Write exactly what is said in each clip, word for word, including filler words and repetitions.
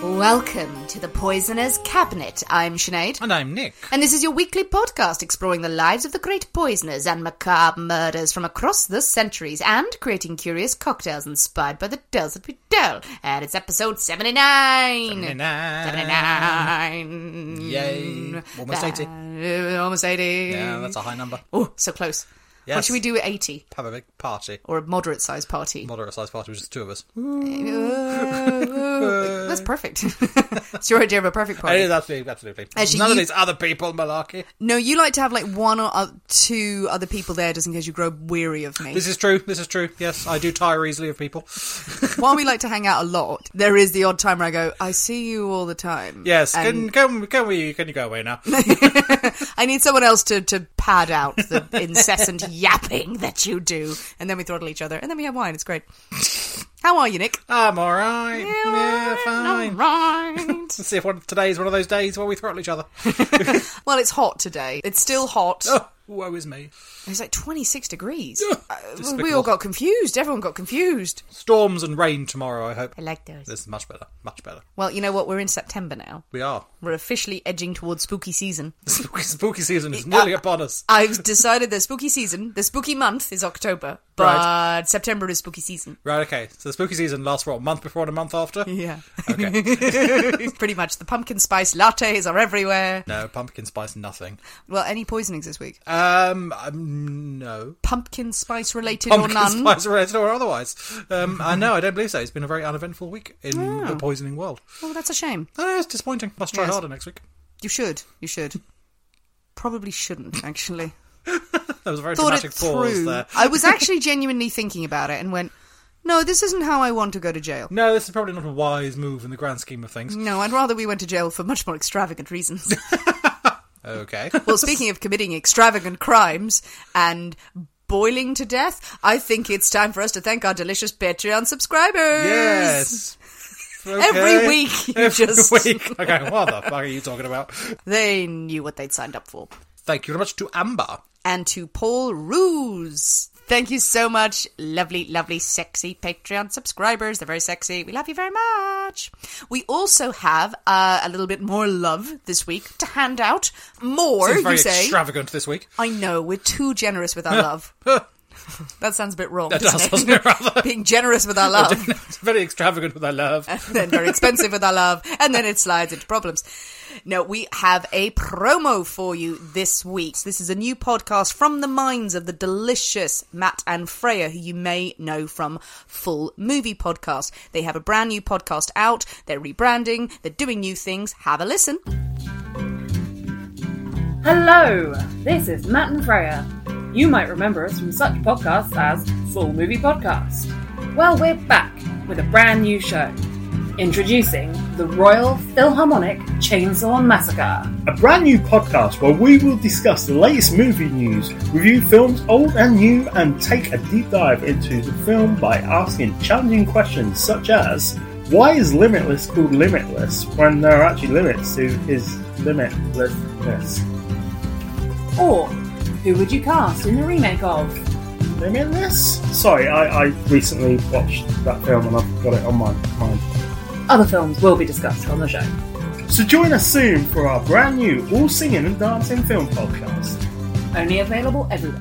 Welcome to the Poisoner's Cabinet. I'm Sinead. And I'm Nick. And this is your weekly podcast exploring the lives of the great poisoners and macabre murders from across the centuries and creating curious cocktails inspired by the tales that we tell. And it's episode seventy-nine. seventy-nine. seventy-nine. Yay. Almost eighty. Uh, almost eighty. Yeah, that's a high number. Oh, so close. Yes. What should we do at eighty? Have a big party. Or a moderate-sized party? Moderate-sized party with just the two of us. Uh, that's perfect. It's your idea of a perfect party. It is absolutely, absolutely. Actually, None you- of these other people, malarkey. No, you like to have like one or uh, two other people there just in case you grow weary of me. This is true, this is true. Yes, I do tire easily of people. While we like to hang out a lot, there is the odd time where I go, I see you all the time. Yes, And can, can, can, we, can you go away now? I need someone else to, to pad out the incessant yapping that you do. And then we throttle each other. And then we have wine. It's great. How are you, Nick? I'm alright. Yeah, fine. Right. Let's see if one, today is one of those days where we throttle each other. Well, it's hot today. It's still hot. Oh, woe is me. It's like twenty-six degrees. Oh, Uh, despicable. we all got confused. Everyone got confused. Storms and rain tomorrow, I hope. I like those. This is much better, much better. Well, you know what? We're in September now. We are. We're officially edging towards spooky season. Spooky, spooky season is nearly Uh, upon us. I've decided the spooky season, the spooky month is October, but Right. September is spooky season. Right, okay. So the spooky season lasts, what, a month before and a month after? Yeah. Okay. Pretty much. The pumpkin spice lattes are everywhere. No, pumpkin spice, nothing. Well, any poisonings this week? Um, um no. Pumpkin spice related Pumpkin or none? spice related or otherwise. Um, I know, I don't believe so. It's been a very uneventful week in Oh. the poisoning world. Oh, that's a shame. Oh, it's disappointing. Must try Yes. harder next week. You should. You should. Probably shouldn't, actually. There was a very Thought dramatic it pause through. there. I was actually genuinely thinking about it and went, no, this isn't how I want to go to jail. No, this is probably not a wise move in the grand scheme of things. No, I'd rather we went to jail for much more extravagant reasons. Okay. Well, speaking of committing extravagant crimes and boiling to death, I think it's time for us to thank our delicious Patreon subscribers. Yes. Okay. Every week, you Every just... week. Okay, what the fuck are you talking about? They knew what they'd signed up for. Thank you very much to Amber. And to Paul Ruse. Thank you so much, lovely, lovely, sexy Patreon subscribers. They're very sexy. We love you very much. We also have uh, a little bit more love this week to hand out. More, Seems very you say? extravagant this week. I know, we're too generous with our love. That sounds a bit wrong, That doesn't does, it? doesn't it, rather? Being generous with our love, It's very extravagant with our love. and then very expensive with our love, and then it slides into problems. No, we have a promo for you this week. This is a new podcast from the minds of the delicious Matt and Freya, who you may know from Full Movie Podcast. They have a brand new podcast out. They're rebranding. They're doing new things. Have a listen. Hello, this is Matt and Freya. You might remember us from such podcasts as Full Movie Podcast. Well, we're back with a brand new show. Introducing the Royal Philharmonic Chainsaw Massacre. A brand new podcast where we will discuss the latest movie news, review films old and new, and take a deep dive into the film by asking challenging questions such as, why is Limitless called Limitless when there are actually limits to his limitlessness? Or, who would you cast in the remake of? Limitless? Sorry, I, I recently watched that film and I've got it on my mind. Other films will be discussed on the show. So join us soon for our brand new all singing and dancing film podcast. Only available everywhere.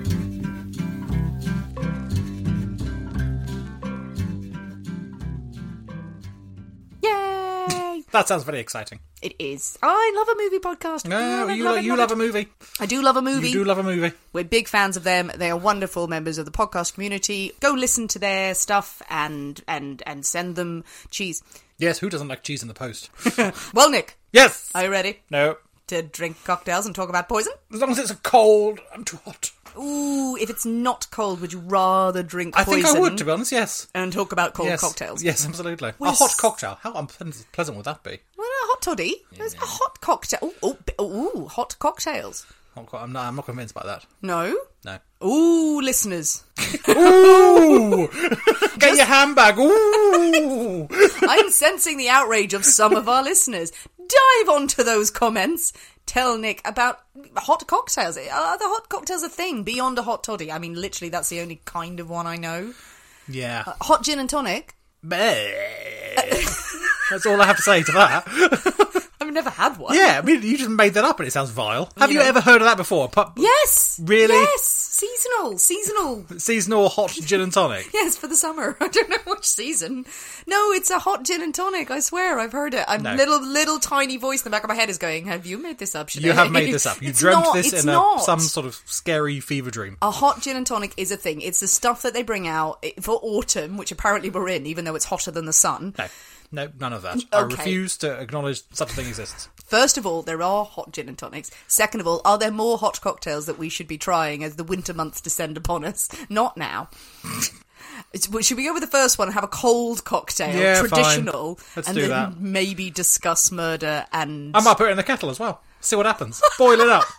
Yay! That sounds very exciting. It is. I love a movie podcast. No, Love it, you, love lo- it, you love love it. a movie. I do love a movie. You do love a movie. We're big fans of them. They are wonderful members of the podcast community. Go listen to their stuff and and and send them cheese. Yes, who doesn't like cheese in the post? Well, Nick, Yes! are you ready No. to drink cocktails and talk about poison? As long as it's a cold, I'm too hot. Ooh, if it's not cold, would you rather drink I poison think I would, to be honest, yes. and talk about cold yes. cocktails? Yes, absolutely. Well, a hot s- cocktail. How unpleasant would that be? Well, a hot toddy. There's a hot cocktail. Ooh, ooh, b- ooh, hot cocktails. Not quite, I'm, not, I'm not convinced by that. No? No. Ooh, listeners. Ooh! Get your handbag. Ooh! I'm sensing the outrage of some of our listeners. Dive onto those comments. Tell Nick about hot cocktails. Are the hot cocktails a thing beyond a hot toddy? I mean, literally, that's the only kind of one I know. Yeah. Uh, hot gin and tonic? Bleh. That's all I have to say to that. I've never had one. Yeah, I mean, you just made that up and it sounds vile. Have You you, know. ever heard of that before? Pu- Yes. Really? Yes. Seasonal. Seasonal. Seasonal hot gin and tonic. Yes, for the summer. I don't know which season. No, it's a hot gin and tonic. I swear, I've heard it. A No. little, little tiny voice in the back of my head is going, "Have you made this up, Sinead?" You have made this up. You It's dreamt not, this it's in a, not. some sort of scary fever dream. A hot gin and tonic is a thing. It's the stuff that they bring out for autumn, which apparently we're in, even though it's hotter than the sun. No, no, none of that. I Okay. refuse to acknowledge such a thing exists. First of all, there are hot gin and tonics. Second of all, are there more hot cocktails that we should be trying as the winter months descend upon us? Not now. It's, well, should we go with the first one and have a cold cocktail, Yeah, fine. traditional, Let's and do then that. maybe discuss murder and... I might put it in the kettle as well. See what happens. Boil it up.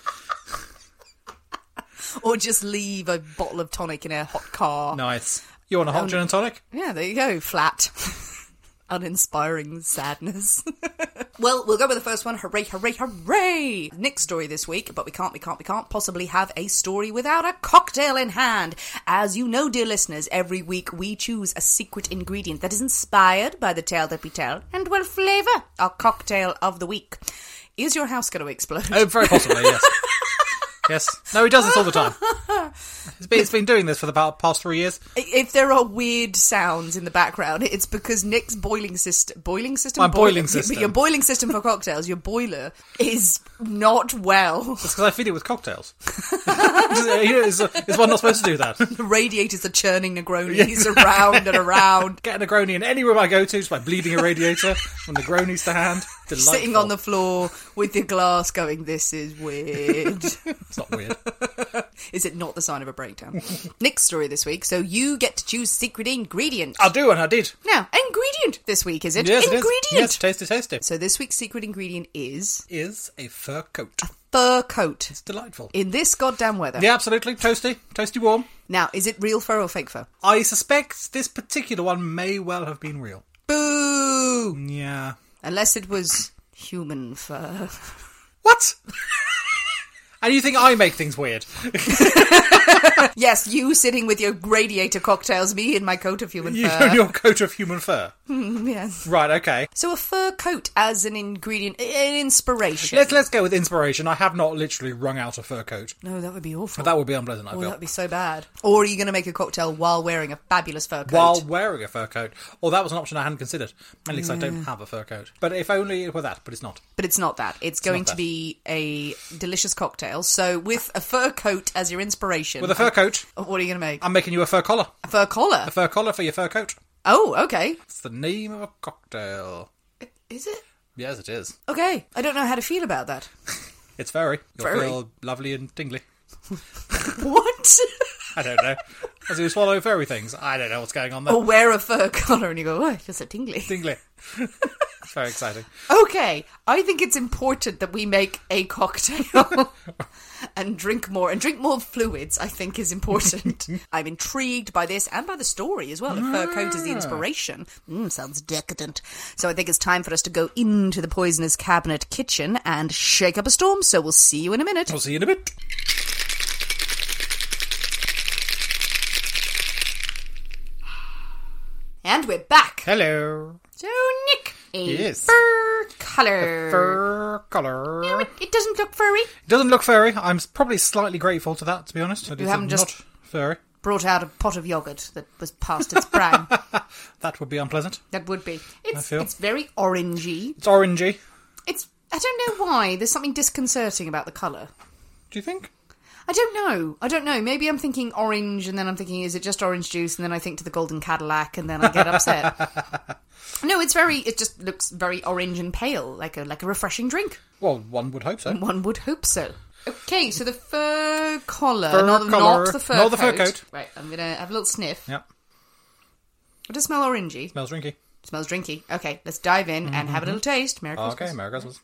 Or just leave a bottle of tonic in a hot car. Nice. You want a hot Um, gin and tonic? Yeah, there you go. Flat. Uninspiring sadness. Well, we'll go with the first one. Hooray, hooray, hooray! Nick's story this week, but we can't, we can't, we can't possibly have a story without a cocktail in hand. As you know, dear listeners, every week we choose a secret ingredient that is inspired by the tale that we tell and will flavour our cocktail of the week. Is your house going to explode? Oh, very possibly, yes. Yes. No, he does this all the time. It's been, it's been doing this for the about past three years. If there are weird sounds in the background, it's because Nick's boiling system... Boiling system? My boiling Boil- system. Your boiling system for cocktails, your boiler, is not well. It's because I feed it with cocktails. is, is one not supposed to do that? The radiators are churning Negronis around and around. Get a Negroni in any room I go to just by bleeding a radiator from Negronis to hand. Delightful. Sitting on the floor with your glass going, this is weird. It's not weird. Is it not the sign of a breakdown? Nick's story this week, so you get to choose secret ingredient. I do, and I did. Now, ingredient this week, is it? Yes, it is. ingredient! Yes, tasty, tasty. So this week's secret ingredient is Is a fur coat. fur coat. It's delightful. In this goddamn weather. Yeah, absolutely. Toasty. Toasty warm. Now, is it real fur or fake fur? I suspect this particular one may well have been real. Boo! Yeah. Unless it was human fur. What? And you think I make things weird? Yes, you sitting with your radiator cocktails, me in my coat of human You fur. your coat of human fur. Yes. Right, okay. So a fur coat as an ingredient, an inspiration. Let's let's go with inspiration. I have not literally wrung out a fur coat. No, that would be awful. That would be unpleasant, I Oh, feel. that would be so bad. Or are you going to make a cocktail while wearing a fabulous fur coat? While wearing a fur coat. Or that was an option I hadn't considered. Mainly because I don't have a fur coat. But if only it were that, but it's not. But it's not that. It's going not to that. be a delicious cocktail. So with a fur coat as your inspiration... With a fur coat, What are you going to make? I'm making you a fur collar. A fur collar? A fur collar for your fur coat. Oh, okay. It's the name of a cocktail. Is it? Yes, it is. Okay. I don't know how to feel about that. It's furry. You'll Furry? feel lovely and tingly. What? I don't know. As you swallow furry things. I don't know what's going on there. Or wear a fur collar and you go, oh, it feels so tingly. Tingly. It's very exciting. Okay, I think it's important that we make a cocktail and drink more. And drink more fluids, I think, is important. I'm intrigued by this and by the story as well. A fur coat is the inspiration. Mm, sounds decadent. So I think it's time for us to go into the Poisoner's Cabinet kitchen and shake up a storm. So we'll see you in a minute. I'll see you in a bit. And we're back. Hello. So, Nick, a Yes. fur collar. Fur collar. No, it, it doesn't look furry. It doesn't look furry. I'm probably slightly grateful to that, to be honest. It You is haven't not just- furry. Brought out a pot of yogurt that was past its prime. That would be unpleasant. That would be. It's feel. it's very orangey. It's orangey. It's I don't know why. There's something disconcerting about the colour. Do you think? I don't know. I don't know. Maybe I'm thinking orange and then I'm thinking, is it just orange juice? And then I think to the Golden Cadillac and then I get upset. No, it's very, it just looks very orange and pale, like a like a refreshing drink. Well, one would hope so. One would hope so. Okay, so the fur collar, Fur not, collar, not the fur not coat. the fur coat. Right, I'm going to have a little sniff. Yep. It does smell orangey. Smells drinky. Smells drinky. Okay, let's dive in and have a little taste. Merry Christmas. Okay, Merry Christmas.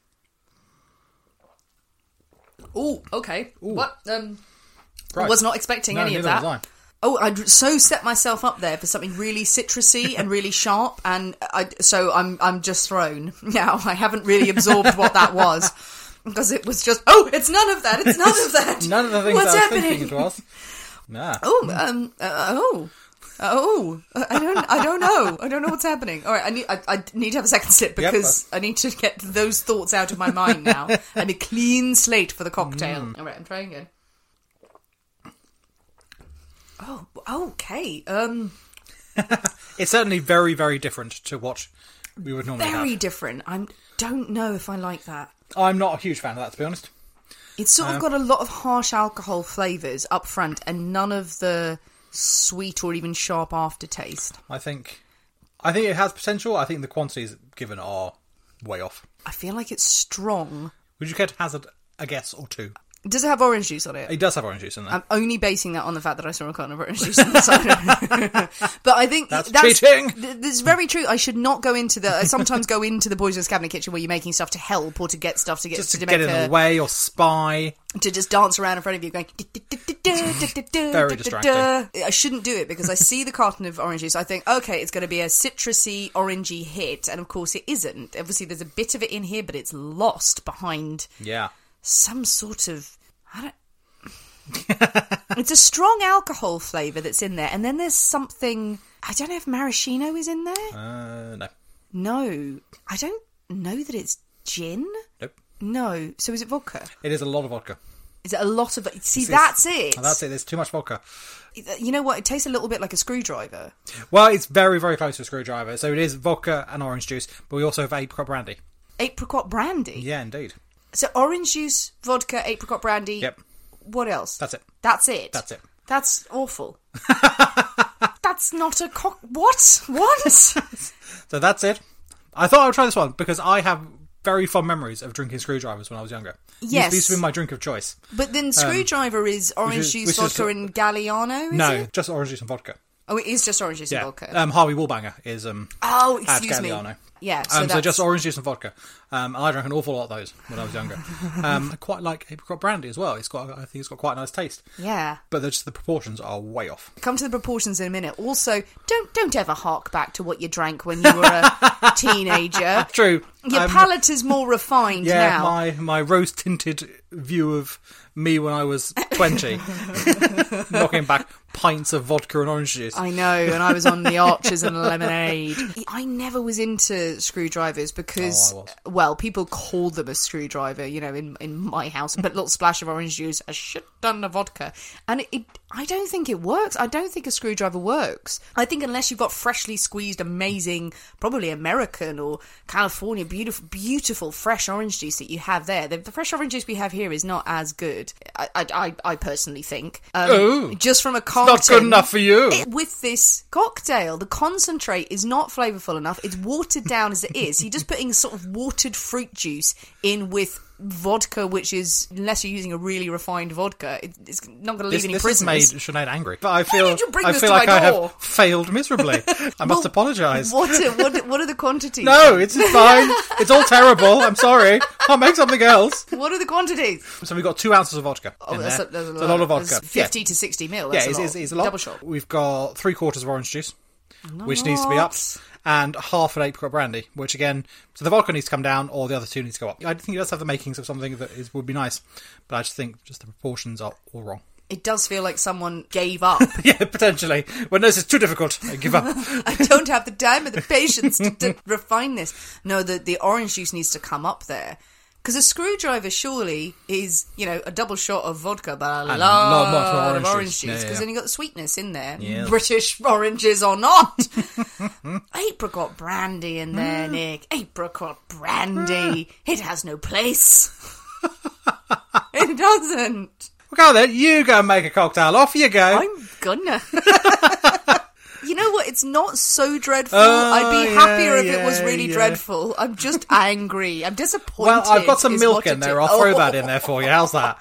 Ooh, okay. What? Um, I Right. was not expecting No, any of neither that. was I. Oh, I'd so set myself up there for something really citrusy and really sharp, and I, so I'm I'm just thrown now. I haven't really absorbed what that was because it was just oh, it's none of that. It's none of that. None of the things What's I was happening? thinking it was. Nah. Oh, um, uh, oh. Oh, I don't, I don't know. I don't know what's happening. All right, I need, I, I need to have a second sip because yep, I need to get those thoughts out of my mind now and a clean slate for the cocktail. Mm. All right, I'm trying again. Oh, okay. Um, it's certainly very, very different to what we would normally very have. different. I don't know if I like that. I'm not a huge fan of that, to be honest. It's sort of uh, got a lot of harsh alcohol flavours up front and none of the sweet or even sharp aftertaste. I think I think it has potential. I think the quantities given are way off. I feel like it's strong. Would you care to hazard a guess or two? Does it have orange juice on it? It does have orange juice in there. I'm only basing that on the fact that I saw a carton of orange juice on the side. But I think that's, that's cheating. That's very true. I should not go into the. I sometimes go into the boys' cabinet kitchen where you're making stuff to help or to get stuff to get just to, to get make in a, the way or spy. To just dance around in front of you, going. Very distracting. I shouldn't do it because I see the carton of orange juice. I think, okay, it's going to be a citrusy, orangey hit, and of course it isn't. Obviously, there's a bit of it in here, but it's lost behind. Yeah. Some sort of. I don't. It's a strong alcohol flavour that's in there, and then there's something. I don't know if maraschino is in there. Uh, no. No, I don't know that it's gin. Nope. No, so is it vodka? It is a lot of vodka. Is it a lot of? See, it's, that's it. That's it. There's too much vodka. You know what? It tastes a little bit like a screwdriver. Well, it's very, very close to a screwdriver. So it is vodka and orange juice, but we also have apricot brandy. Apricot brandy. Yeah, indeed. So orange juice, vodka, apricot brandy. Yep. What else? That's it. That's it. That's it. That's awful. That's not a cock. What? What? So that's it. I thought I would try this one because I have very fond memories of drinking screwdrivers when I was younger. Yes. It used to be my drink of choice. But then screwdriver um, is orange is, juice, vodka, is, and Galliano, is no, it? just orange juice and vodka. Oh, it is just orange juice yeah. and vodka. Um, Harvey Wallbanger is um. Oh, excuse at me. Galliano. Yeah, so, um, so just orange juice and vodka. Um, and I drank an awful lot of those when I was younger. um, I quite like apricot brandy as well. It's got, I think it's got quite a nice taste. Yeah, but the, just the proportions are way off. Come to the proportions in a minute. Also, don't don't ever hark back to what you drank when you were a teenager. True. Your um, palate is more refined yeah, now. my my rose tinted view of me when I was twenty, knocking back pints of vodka and orange juice. I know, and I was on the Archers and lemonade. I never was into screwdrivers because, oh, well, people called them a screwdriver, you know, in, in my house. But a little splash of orange juice, a shit ton of vodka. And it, it, I don't think it works. I don't think a screwdriver works. I think unless you've got freshly squeezed, amazing, probably American or California, beautiful, beautiful fresh orange juice that you have there. The, the fresh orange juice we have here is not as good, I, I, I, I personally think. Um, oh, just from a carton. Not good enough for you. It, with this cocktail, the concentrate is not flavourful enough. It's watered down as it is. You're just putting sort of watered fruit juice in with vodka, which is, unless you're using a really refined vodka, it, it's not going to leave this, any this prisoners. This has made Sinead angry. But I feel, I this feel to like my I door? have failed miserably. I must well, apologise. What, what, what are the quantities? No, it's fine. It's all terrible. I'm sorry. I'll make something else. What are the quantities? So we've got two ounces of vodka Oh, in that's there. a, that's a, it's lot. a lot of vodka. That's fifty yeah. to sixty mil. Yeah, That's it's, a lot. it's, it's a lot. Double shot. We've got three quarters of orange juice, Not which needs to be upped, and half an apricot brandy, which again, so the vodka needs to come down, or the other two need to go up. I think it does have the makings of something that is, would be nice, but I just think just the proportions are all wrong. It does feel like someone gave up. Yeah, potentially. When this is too difficult, I give up. I don't have the time or the patience to, to refine this. No, the, the orange juice needs to come up there. Because a screwdriver surely is, you know, a double shot of vodka, but a And lot, lot, lot of of orange orange juice. juice. Because Yeah, yeah. then you've got the sweetness in there. Yeah. British oranges or not. Apricot brandy in there, Nick. Apricot brandy. It has no place. It doesn't. Well, go then, you go and make a cocktail. Off you go. I'm gonna. You know what? It's not so dreadful. Oh, I'd be yeah, happier if it was yeah, really yeah. dreadful. I'm just angry. I'm disappointed. Well, I've got some is milk what in it there. is. I'll throw Oh. that in there for you. How's that?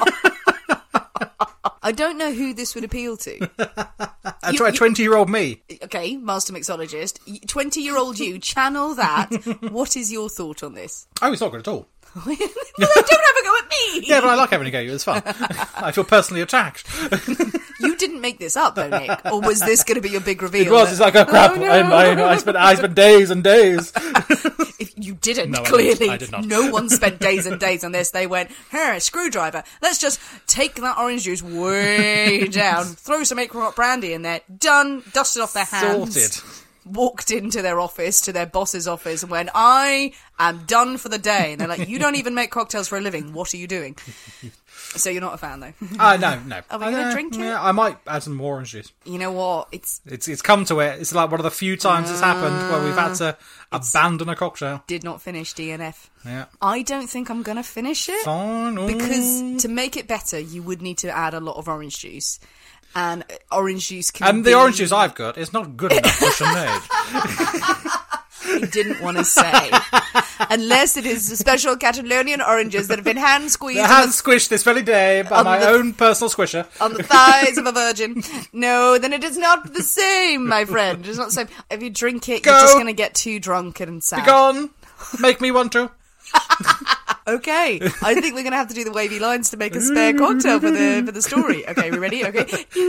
I don't know who this would appeal to. A twenty-year-old me. Okay, master mixologist. twenty-year-old you, channel that. What is your thought on this? Oh, it's not good at all. Well, then don't have a go at me. Yeah, but I like having a go at you. It's fun. I feel personally attacked. You didn't make this up, though, Nick. Or was this going to be your big reveal? It was. that- It's like, oh crap! Oh, no. I, I, I spent I spent days and days. If You didn't, No, I clearly. didn't. I did not. No one spent days and days on this. They went, here, screwdriver. Let's just take that orange juice way down, throw some apricot brandy in there, done, dusted off their hands. Sorted. Walked into their office, to their boss's office, and went, I am done for the day. And they're like, you don't even make cocktails for a living. What are you doing? So you're not a fan, though? Uh, no, no. Are we going to Uh, drink it? Yeah, I might add some more orange juice. You know what? It's It's it's come to it. It's like one of the few times it's happened where we've had to abandon a cocktail. did not finish D N F. Yeah. I don't think I'm going to finish it. Fine. Ooh. Because to make it better, you would need to add a lot of orange juice. And orange juice can And be... the orange juice I've got is not good enough for Sinead. I didn't want to say. Unless it is special Catalonian oranges that have been hand squeezed The on, hand squished this very day by on my the- own personal squisher. the, on the thighs of a virgin. No, then it is not the same, my friend. It's not the same. If you drink it, Go. you're just going to get too drunk and sad. Be gone. Make me want to. Okay, I think we're going to have to do the wavy lines to make a spare cocktail for the for the story. Okay, we ready? Okay.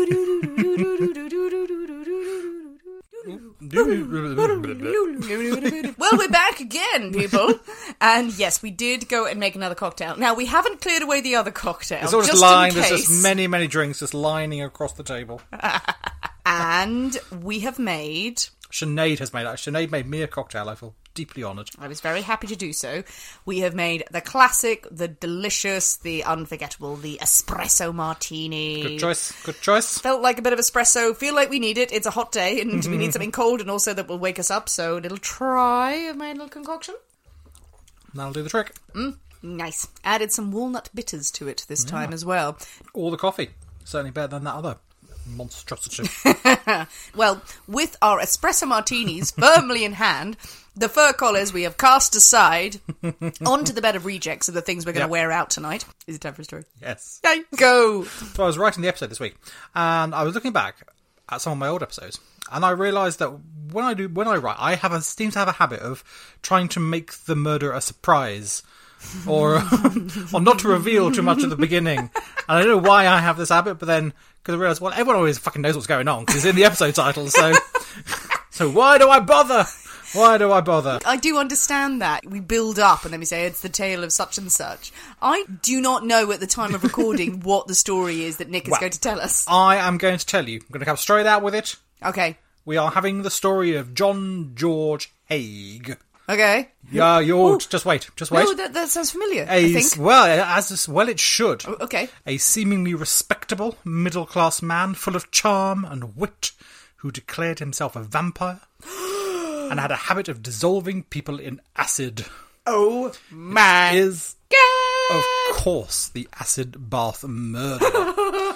Well, we're back again, people. And yes, we did go and make another cocktail. Now, we haven't cleared away the other cocktail. It's all just just lying. in There's case. just many, many drinks just lining across the table. And we have made... Sinead has made that. Sinead made me a cocktail. I feel deeply honoured. I was very happy to do so. We have made the classic, the delicious, the unforgettable, the espresso martini. Good choice. Good choice. Felt like a bit of espresso. Feel like we need it. It's a hot day and we need something cold and also that will wake us up. So a little try of my little concoction. That'll do the trick. Nice. Added some walnut bitters to it this time as well. All the coffee. Certainly better than that other monstrosity. Well, with our espresso martinis firmly in hand, the fur collars we have cast aside onto the bed of rejects of the things we're going to Yep. wear out tonight. Is it time for a story? Yes. Yay, go! So I was writing the episode this week, and I was looking back at some of my old episodes, and I realised that when I do when I write, I have a seem to have a habit of trying to make the murder a surprise, or or not to reveal too much at the beginning. And I don't know why I have this habit, but then because I realised, well, everyone always fucking knows what's going on because it's in the episode title. So so why do I bother? Why do I bother? I do understand that. We build up and then we say it's the tale of such and such. I do not know at the time of recording what the story is that Nick is Well, going to tell us. I am going to tell you. I'm going to come straight out with it. Okay. We are having the story of John George Haig. Okay. Yeah, you're... Just wait. Just wait. No, that, that sounds familiar, A, I think. well, as well it should. Okay. A seemingly respectable middle-class man full of charm and wit who declared himself a vampire and had a habit of dissolving people in acid. Oh, my Is, God. of course, the acid bath murderer.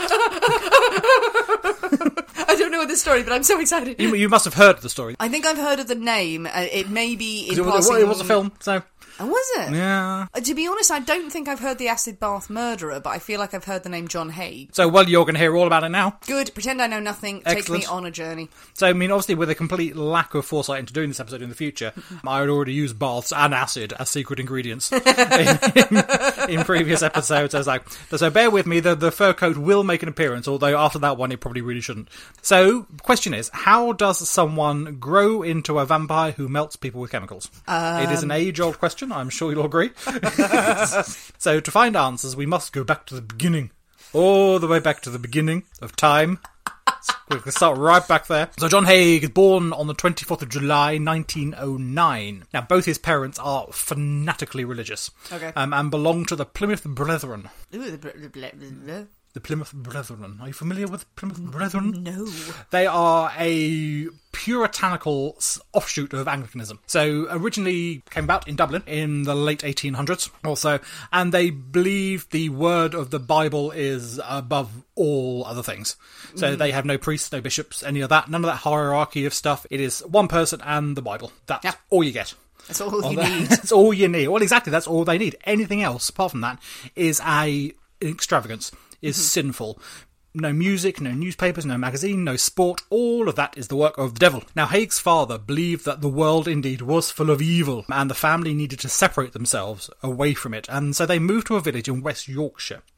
I don't know this story, but I'm so excited. you, you must have heard the story. I think I've heard of the name. Uh, it may be in It was, passing. it was a film, so... Oh, was it? Yeah. Uh, To be honest, I don't think I've heard the acid bath murderer, but I feel like I've heard the name John Haig. So, well, you're going to hear all about it now. Good. Pretend I know nothing. Take Excellent. me on a journey. So, I mean, obviously, with a complete lack of foresight into doing this episode in the future, I had already used baths and acid as secret ingredients in, in, in previous episodes. I was like, so bear with me, the, the fur coat will make an appearance, although after that one, it probably really shouldn't. So, question is, how does someone grow into a vampire who melts people with chemicals? Um, it is an age-old question, I'm sure you'll agree. So, to find answers, we must go back to the beginning. All the way back to the beginning of time. We can start right back there. So John Haig is born on the twenty-fourth of July, nineteen oh nine. Now, both his parents are fanatically religious. Okay. Um, and belong to the Plymouth Brethren. Ooh, the, bl- the, bl- the, The Plymouth Brethren. Are you familiar with Plymouth Brethren? no. They are a puritanical s- offshoot of Anglicanism. So originally came about in Dublin in the late eighteen hundreds also, and they believe the word of the Bible is above all other things. So Mm. they have no priests, no bishops, any of that, none of that hierarchy of stuff. It is one person and the Bible. That's Yeah. all you get. That's all All you that- need. That's all you need. Well, exactly, that's all they need. Anything else, apart from that, is a extravagance, is sinful. No music, no newspapers, no magazine, no sport. All of that is the work of the devil. Now, Haig's father believed that the world indeed was full of evil, and the family needed to separate themselves away from it, and so they moved to a village in West Yorkshire.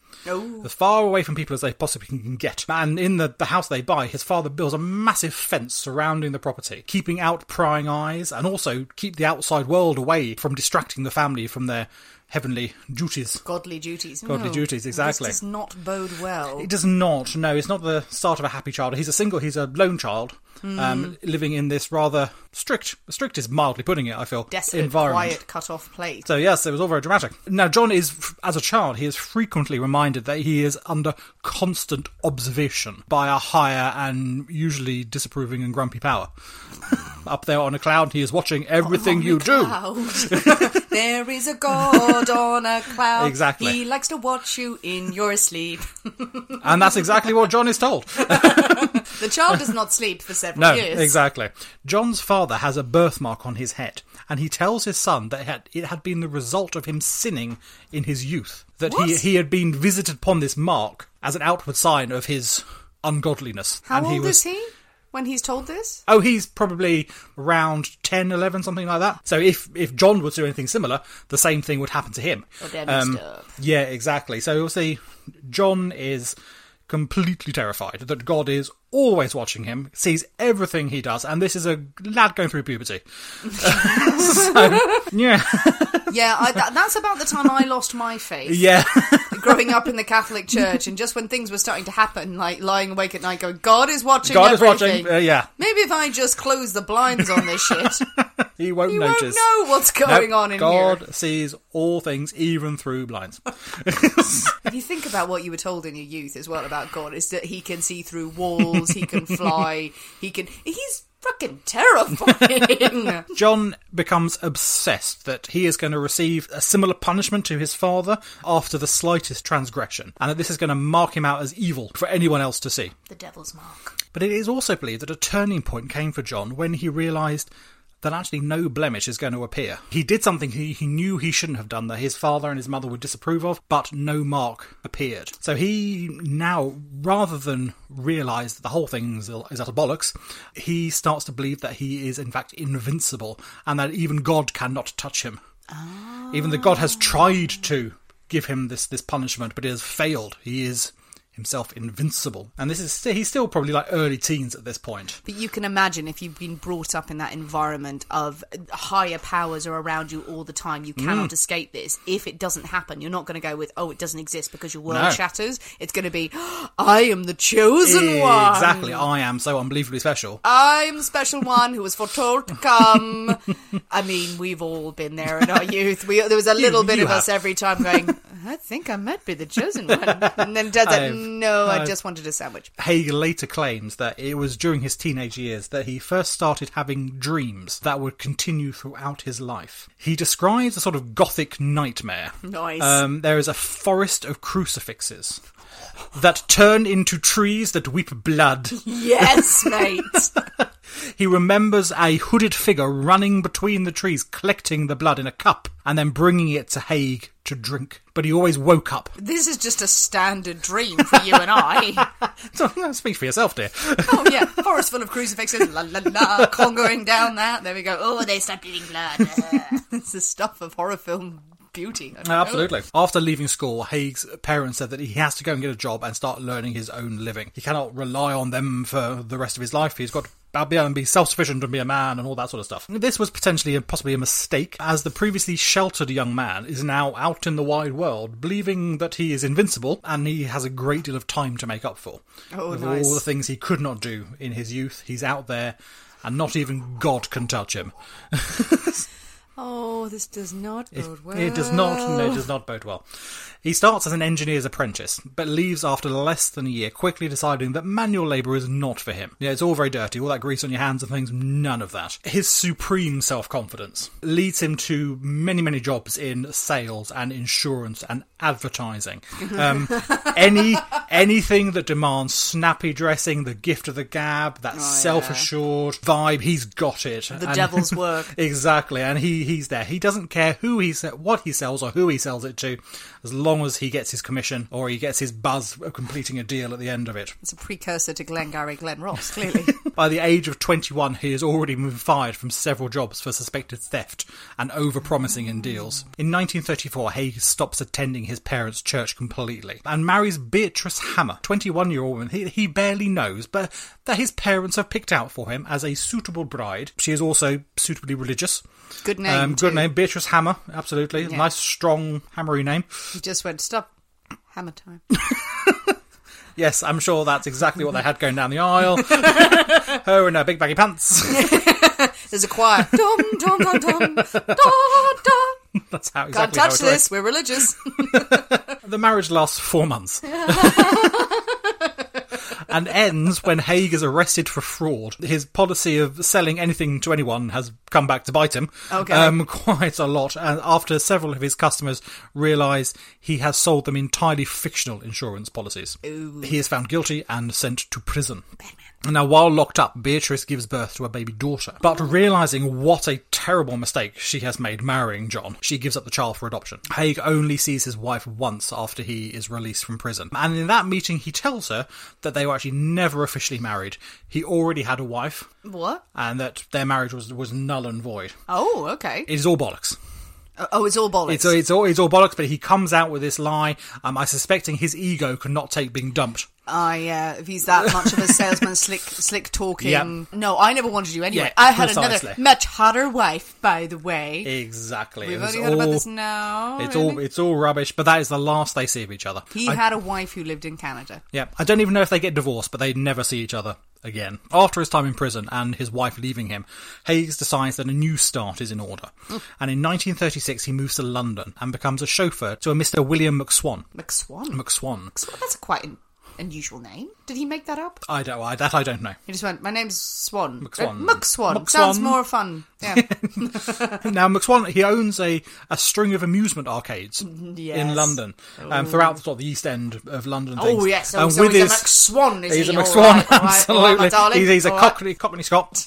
Oh. As far away from people as they possibly can get. And in the, the house they buy, his father builds a massive fence surrounding the property, keeping out prying eyes, and also keep the outside world away from distracting the family from their heavenly duties. Godly duties. Godly No, duties, exactly. This does not bode well. It does not, no, it's not the start of a happy child. He's a single, he's a lone child, Mm. um, living in this rather strict, strict is mildly putting it, I feel, Desolate, environment. quiet, cut-off place. So yes, it was all very dramatic. Now, John is, as a child, he is frequently reminded that he is under constant observation by a higher and usually disapproving and grumpy power. Up there on a cloud, he is watching everything On you a do. cloud. There is a god on a cloud. Exactly. He likes to watch you in your sleep. And that's exactly what John is told. The child does not sleep for several No, years. exactly. John's father has a birthmark on his head, and he tells his son that it had, it had been the result of him sinning in his youth. That he, What? he had been visited upon this mark as an outward sign of his ungodliness. How and old he was, is he when he's told this? Oh, he's probably around ten, eleven, something like that. So if, if John would do anything similar, the same thing would happen to him. Oh, they're messed up. Yeah, exactly. So you'll see John is completely terrified that God is always watching him, sees everything he does, and this is a lad going through puberty. So, yeah. Yeah, I, that, that's about the time I lost my faith. Yeah. Growing up in the Catholic Church, and just when things were starting to happen, like lying awake at night going, God is watching God is everything. watching, uh, yeah. Maybe if I just close the blinds on this shit, He won't you notice. won't know what's going Nope, on in God here. sees all things, even through blinds. If you think about what you were told in your youth as well about God, is that he can see through walls, he can fly, he can... He's fucking terrifying. John becomes obsessed that he is going to receive a similar punishment to his father after the slightest transgression, and that this is going to mark him out as evil for anyone else to see. The devil's mark. But it is also believed that a turning point came for John when he realised that actually no blemish is going to appear. He did something he, he knew he shouldn't have done, that his father and his mother would disapprove of, but no mark appeared. So he now, rather than realise that the whole thing is, is utter bollocks, he starts to believe that he is in fact invincible, and that even God cannot touch him. Oh. Even that God has tried to give him this, this punishment, but it has failed. He is himself invincible. And this is he's still probably like early teens at this point. But you can imagine if you've been brought up in that environment of higher powers are around you all the time, you cannot mm. escape this. If it doesn't happen, you're not going to go with, oh, it doesn't exist because your world no. shatters. It's going to be, oh, I am the chosen exactly. one. Exactly. I am so unbelievably special. I'm the special one who was foretold to come. I mean, we've all been there in our youth. We, there was a little you, bit you of have. us every time going, I think I might be the chosen one. And then Dad's like, no, I just wanted a sandwich. Haig later claims that it was during his teenage years that he first started having dreams that would continue throughout his life. He describes a sort of gothic nightmare. Nice. Um, there is a forest of crucifixes that turn into trees that weep blood. Yes, mate. He remembers a hooded figure running between the trees, collecting the blood in a cup, and then bringing it to Haig to drink. But he always woke up. This is just a standard dream for you and I. Speak for yourself, dear. Oh, yeah. Forest full of crucifixes. La, la, la. Congoing down that. There we go. Oh, they start bleeding blood. It's the stuff of horror film beauty. Absolutely. After leaving school, Haig's parents said that he has to go and get a job and start learning his own living. He cannot rely on them for the rest of his life. He's got to be able to be self-sufficient and be a man and all that sort of stuff. This was potentially and possibly a mistake, as the previously sheltered young man is now out in the wide world, believing that he is invincible and he has a great deal of time to make up for. Oh, With nice. all the things he could not do in his youth, he's out there and not even God can touch him. Oh, this does not bode It, well. it does not, no, it does not bode well. He starts as an engineer's apprentice, but leaves after less than a year, quickly deciding that manual labour is not for him. Yeah, it's all very dirty, all that grease on your hands and things, none of that. His supreme self-confidence leads him to many, many jobs in sales and insurance and advertising. Um, any anything that demands snappy dressing, the gift of the gab, that Oh, self-assured vibe, he's got it. The And- devil's work. Exactly, and he, he's there. He doesn't care who he se- what he sells or who he sells it to, as long as he gets his commission or he gets his buzz of completing a deal at the end of it. It's a precursor to Glengarry Glen Ross, clearly. By the age of twenty-one, he has already been fired from several jobs for suspected theft and over-promising in deals. In nineteen thirty-four, Haig stops attending his parents' church completely and marries Beatrice Hammer, twenty-one-year-old woman he, he barely knows, but that his parents have picked out for him as a suitable bride. She is also suitably religious. Good name, Um, good too. name, Beatrice Hammer, absolutely. Yeah. Nice, strong, hammery name. He just went, stop. Hammer time. Yes, I'm sure that's exactly what they had going down the aisle. Her in her big baggy pants. There's a choir. Dum, dum, dum, dum, da, da. That's how Can't exactly touch how it this. We're religious. works. The marriage lasts four months. And ends when Haig is arrested for fraud. His policy of selling anything to anyone has come back to bite him Okay. um, quite a lot. And after several of his customers realise he has sold them entirely fictional insurance policies. Ooh. He is found guilty and sent to prison. Now, while locked up, Beatrice gives birth to a baby daughter. But realising what a terrible mistake she has made marrying John, she gives up the child for adoption. Haig only sees his wife once after he is released from prison. And in that meeting, he tells her that they were actually never officially married. He already had a wife, What? and that their marriage was, was null and void. Oh, okay. It is all bollocks. Oh, it's all bollocks. It's, it's, all, it's all bollocks, but he comes out with this lie. Um, I suspecting his ego could not take being dumped. Ah, yeah. If he's that much of a salesman, slick, slick talking. Yep. No, I never wanted you anyway. Yeah, I had precisely. another much hotter wife, by the way. Exactly. We've It was only heard about all- this now. It's really? all it's all rubbish, but that is the last they see of each other. He I, had a wife who lived in Canada. yeah, I don't even know if they get divorced, but they never see each other again. After his time in prison and his wife leaving him, Hayes decides that a new start is in order. Mm. And in nineteen thirty-six, he moves to London and becomes a chauffeur to a Mister William McSwan. McSwan. McSwan. Well, that's a quite an unusual name. Did he make that up? I don't. I, that I don't know. He just went, my name's Swan. McSwan. Uh, McSwan. McSwan. Sounds more fun. Yeah. Now, McSwan, he owns a, a string of amusement arcades Yes. in London, um, throughout sort of the East End of London. and Oh, things. yes. So, Um, so with he's his- a McSwan, is He's he? a All McSwan, right, all right, all right, my absolutely. darling. he's he's a All right. cockney, cockney Scot.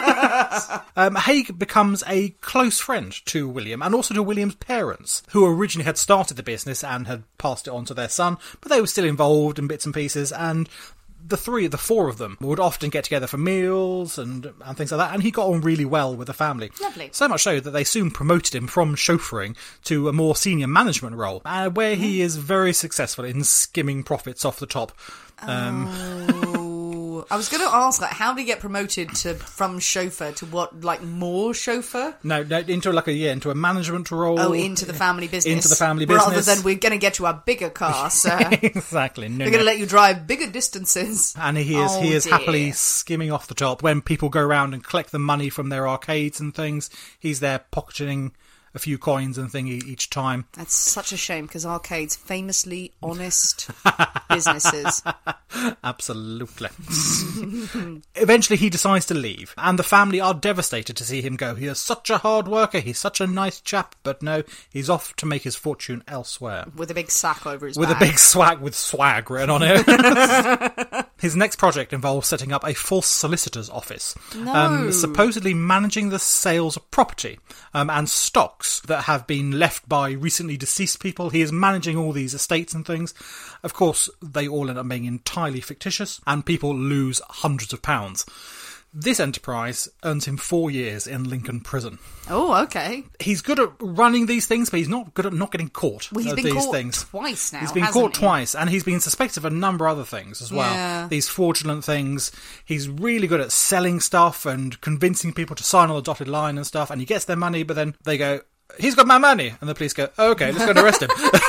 um, Haig becomes a close friend to William and also to William's parents, who originally had started the business and had passed it on to their son, but they were still involved in bits and pieces, and the three, the four of them, would often get together for meals and, and things like that, and he got on really well with the family. Lovely. So much so that they soon promoted him from chauffeuring to a more senior management role, uh, where he is very successful in skimming profits off the top. Um, Oh, I was going to ask, like, how did he get promoted to from chauffeur to what, like, more chauffeur? No, no, into like a yeah, into a management role. Oh, into the family business. Into the family Rather business. than we're going to get you a bigger car, sir. Exactly. No, We're no. going to let you drive bigger distances. And he is Oh, he is dear. happily skimming off the top when people go around and collect the money from their arcades and things. He's there pocketing a few coins and thing e- each time. That's such a shame, because arcades, famously honest businesses. Absolutely. Eventually he decides to leave, and the family are devastated to see him go. He is such a hard worker, he's such a nice chap, but no, he's off to make his fortune elsewhere. With a big sack over his With back. a big swag with swag written on it. His next project involves setting up a false solicitor's office, No. um, supposedly managing the sales of property um, and stocks that have been left by recently deceased people. He is managing all these estates and things. Of course, they all end up being entirely fictitious, and people lose hundreds of pounds. This enterprise earns him four years in Lincoln Prison. Oh, okay. He's good at running these things, but he's not good at not getting caught. Well, he's at been these caught things. twice now, He's been hasn't caught he? twice, and he's been suspected of a number of other things as well. Yeah. These fraudulent things. He's really good at selling stuff and convincing people to sign on the dotted line and stuff, and he gets their money, but then they go, he's got my money, and the police go, oh, okay, let's go and arrest him.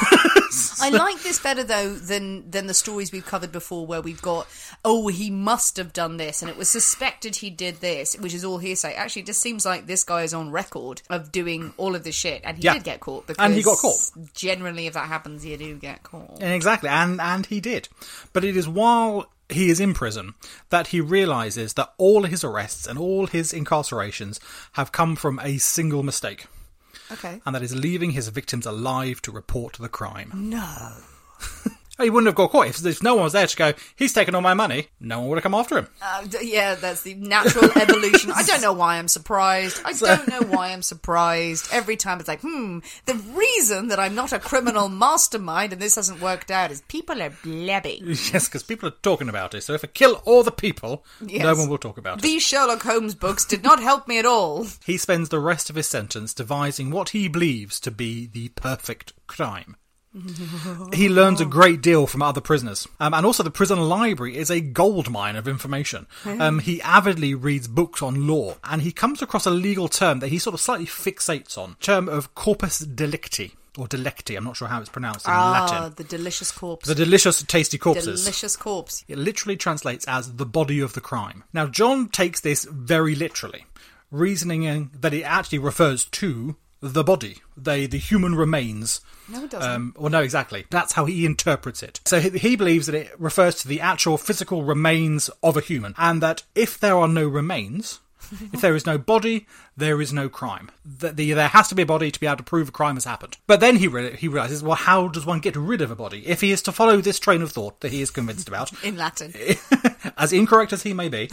I like this better, though, than than the stories we've covered before, where we've got, oh, he must have done this, and it was suspected he did this, which is all hearsay. Actually, it just seems like this guy is on record of doing all of this shit, and he Yeah. did get caught. Because And he got caught. Generally, if that happens, you do get caught. Exactly, and, and he did. But it is while he is in prison that he realises that all his arrests and all his incarcerations have come from a single mistake. Okay. And that is leaving his victims alive to report the crime. No. he wouldn't have got caught. If, if no one was there to go, he's taken all my money, no one would have come after him. Uh, d- yeah, that's the natural evolution. I don't know why I'm surprised. I don't know why I'm surprised. Every time it's like, hmm, the reason that I'm not a criminal mastermind and this hasn't worked out is people are blabby. Yes, because people are talking about it. So if I kill all the people, Yes. no one will talk about it. These Sherlock Holmes books did not help me at all. He spends the rest of his sentence devising what he believes to be the perfect crime. He learns a great deal from other prisoners. Um, and also the prison library is a goldmine of information. Um, he avidly reads books on law, and he comes across a legal term that he sort of slightly fixates on, term of corpus delicti. Or delecti, I'm not sure how it's pronounced in Ah, Latin. the delicious corpse. The delicious, tasty corpses. Delicious corpse. It literally translates as the body of the crime. Now, John takes this very literally, reasoning that it actually refers to the body, they, the human remains. No, it doesn't. Um, well, no, exactly. That's how he interprets it. So he, he believes that it refers to the actual physical remains of a human, and that if there are no remains, if there is no body, there is no crime. The, the, there has to be a body to be able to prove a crime has happened. But then he re- he realises, well, how does one get rid of a body? If he is to follow this train of thought that he is convinced about, In Latin. as incorrect as he may be,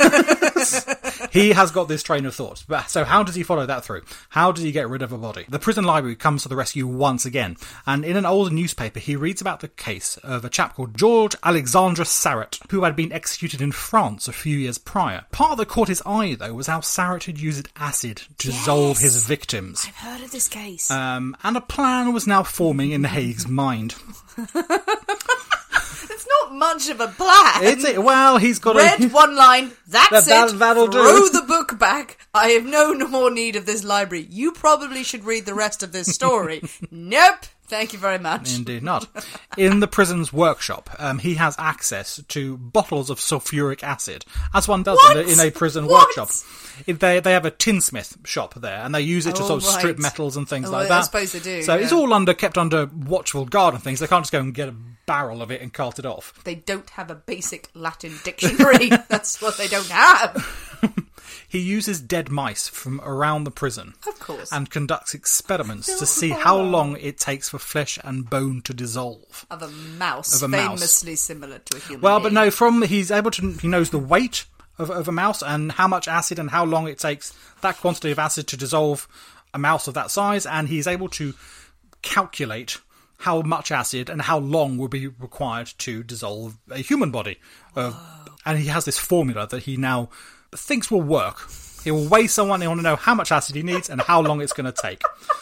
he has got this train of thought. But so how does he follow that through? How does he get rid of a body? The prison library comes to the rescue once again, and in an old newspaper he reads about the case of a chap called George Alexandre Sarret, who had been executed in France a few years prior. Part that caught his eye, though, was how Sarret had used acid to Yes. dissolve his victims. I've heard of this case. Um, and a plan was now forming in Haig's mind. It's not much of a plan. It's it. Well, he's got Read a... one line, that's That- that- it, that'll do. throw the book back. I have no more need of this library. You probably should read the rest of this story. Nope. Thank you very much. Indeed not. In the prison's workshop, um, he has access to bottles of sulfuric acid, as one does in a, What? in a prison What? workshop. If They they have a tinsmith shop there, and they use it to Oh, sort of strip right. metals and things Oh, like I that. suppose they do, So yeah. it's all under kept under watchful guard and things. They can't just go and get a barrel of it and cart it off. They don't have a basic Latin dictionary. That's what they don't have. He uses dead mice from around the prison. Of course. And conducts experiments to see how long it takes for flesh and bone to dissolve. Of a mouse. Of a mouse. Famously similar to a human Well, being. but no, from he's able to, he knows the weight of, of a mouse and how much acid and how long it takes that quantity of acid to dissolve a mouse of that size, and he's able to calculate how much acid and how long will be required to dissolve a human body. Uh, and he has this formula that he now thinks will work. He will weigh someone, he want to know how much acid he needs and how long it's going to take.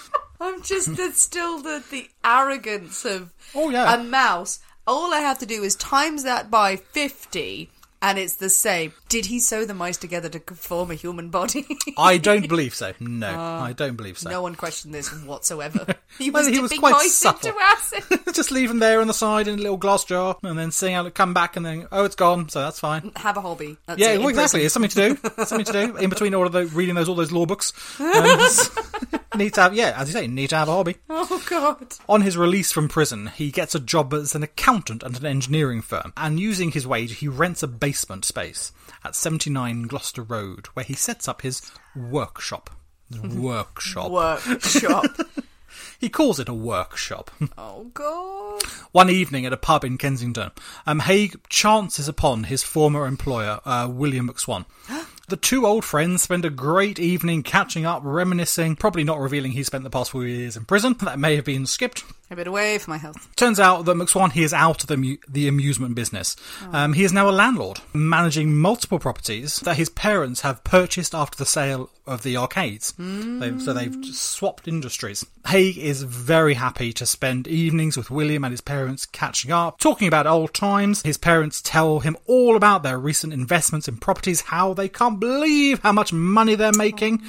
I'm just, that's still the, the arrogance of Oh, yeah. a mouse. All I have to do is times that by fifty, and it's the same. Did he sew the mice together to form a human body? I don't believe so. No, I don't believe so. No one questioned this whatsoever. He Well, was he dipping was quite mice subtle. into acid. Just leave them there on the side in a little glass jar, and then seeing how it come back, and then oh, it's gone, so that's fine. Have a hobby. That's Yeah, it, well, in exactly. prison. It's something to do. Something to do in between all of the reading those all those law books. Um, need to have, yeah, as you say, need to have a hobby. Oh, God. On his release from prison, he gets a job as an accountant at an engineering firm, and using his wage, he rents a basement space at seventy-nine Gloucester Road, where he sets up his workshop. Workshop. Workshop. He calls it a workshop. Oh, God. One evening at a pub in Kensington, um, Haig chances upon his former employer, uh, William McSwan. The two old friends spend a great evening catching up, reminiscing, probably not revealing he spent the past four years in prison. That may have been skipped. A bit away for my health. Turns out that McSwan, he is out of the, mu- the amusement business. Um, he is now a landlord, managing multiple properties that his parents have purchased after the sale of the arcades. They've, so they've swapped industries. Haig is very happy to spend evenings with William and his parents catching up, talking about old times. His parents tell him all about their recent investments in properties, how they can't believe how much money they're making.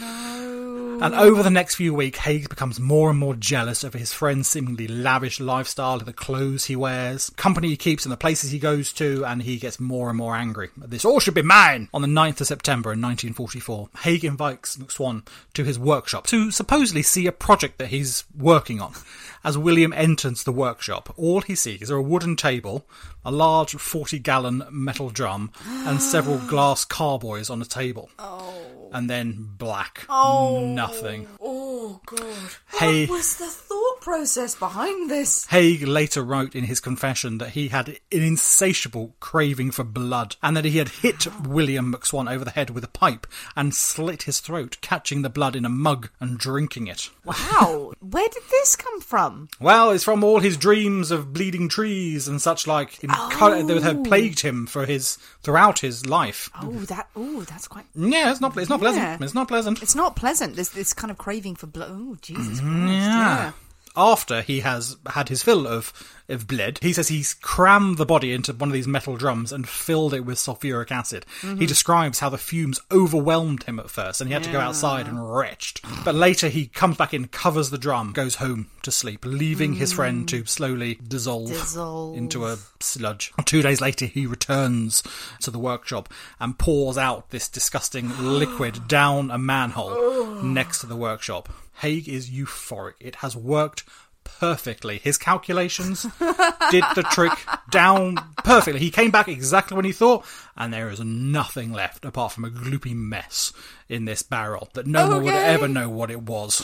And over the next few weeks, Haig becomes more and more jealous of his friend's seemingly lavish lifestyle, the clothes he wears, company he keeps and the places he goes to, and he gets more and more angry. This all should be mine! On the ninth of September in nineteen forty-four, Haig invites McSwan to his workshop to supposedly see a project that he's working on. As William enters the workshop, all he sees are a wooden table, a large forty-gallon metal drum, and several glass carboys on a table. Oh. And then black. Oh. Nothing. Oh, God. Hey. What was the thought thought process behind this? Haig later wrote in his confession that he had an insatiable craving for blood and that he had hit William McSwan over the head with a pipe and slit his throat, catching the blood in a mug and drinking it. Wow. Where did this come from? Well, it's from all his dreams of bleeding trees and such like Oh. that had plagued him for his throughout his life. Oh, that. Oh, that's quite. Yeah, it's not. It's not Yeah. pleasant. It's not pleasant. It's not pleasant. This this kind of craving for blood. Oh, Jesus Christ. Yeah. Yeah. After he has had his fill of, of blood, he says he's crammed the body into one of these metal drums and filled it with sulfuric acid. Mm-hmm. He describes how the fumes overwhelmed him at first and he had to go Yeah. outside and retched. But later he comes back in, covers the drum, goes home to sleep, leaving his friend to slowly dissolve, Dissolve. into a sludge. Two days later he returns to the workshop and pours out this disgusting liquid down a manhole next to the workshop. Haig is euphoric. It has worked perfectly. His calculations did the trick down perfectly. He came back exactly when he thought, and there is nothing left apart from a gloopy mess in this barrel that no one would Okay. ever know what it was.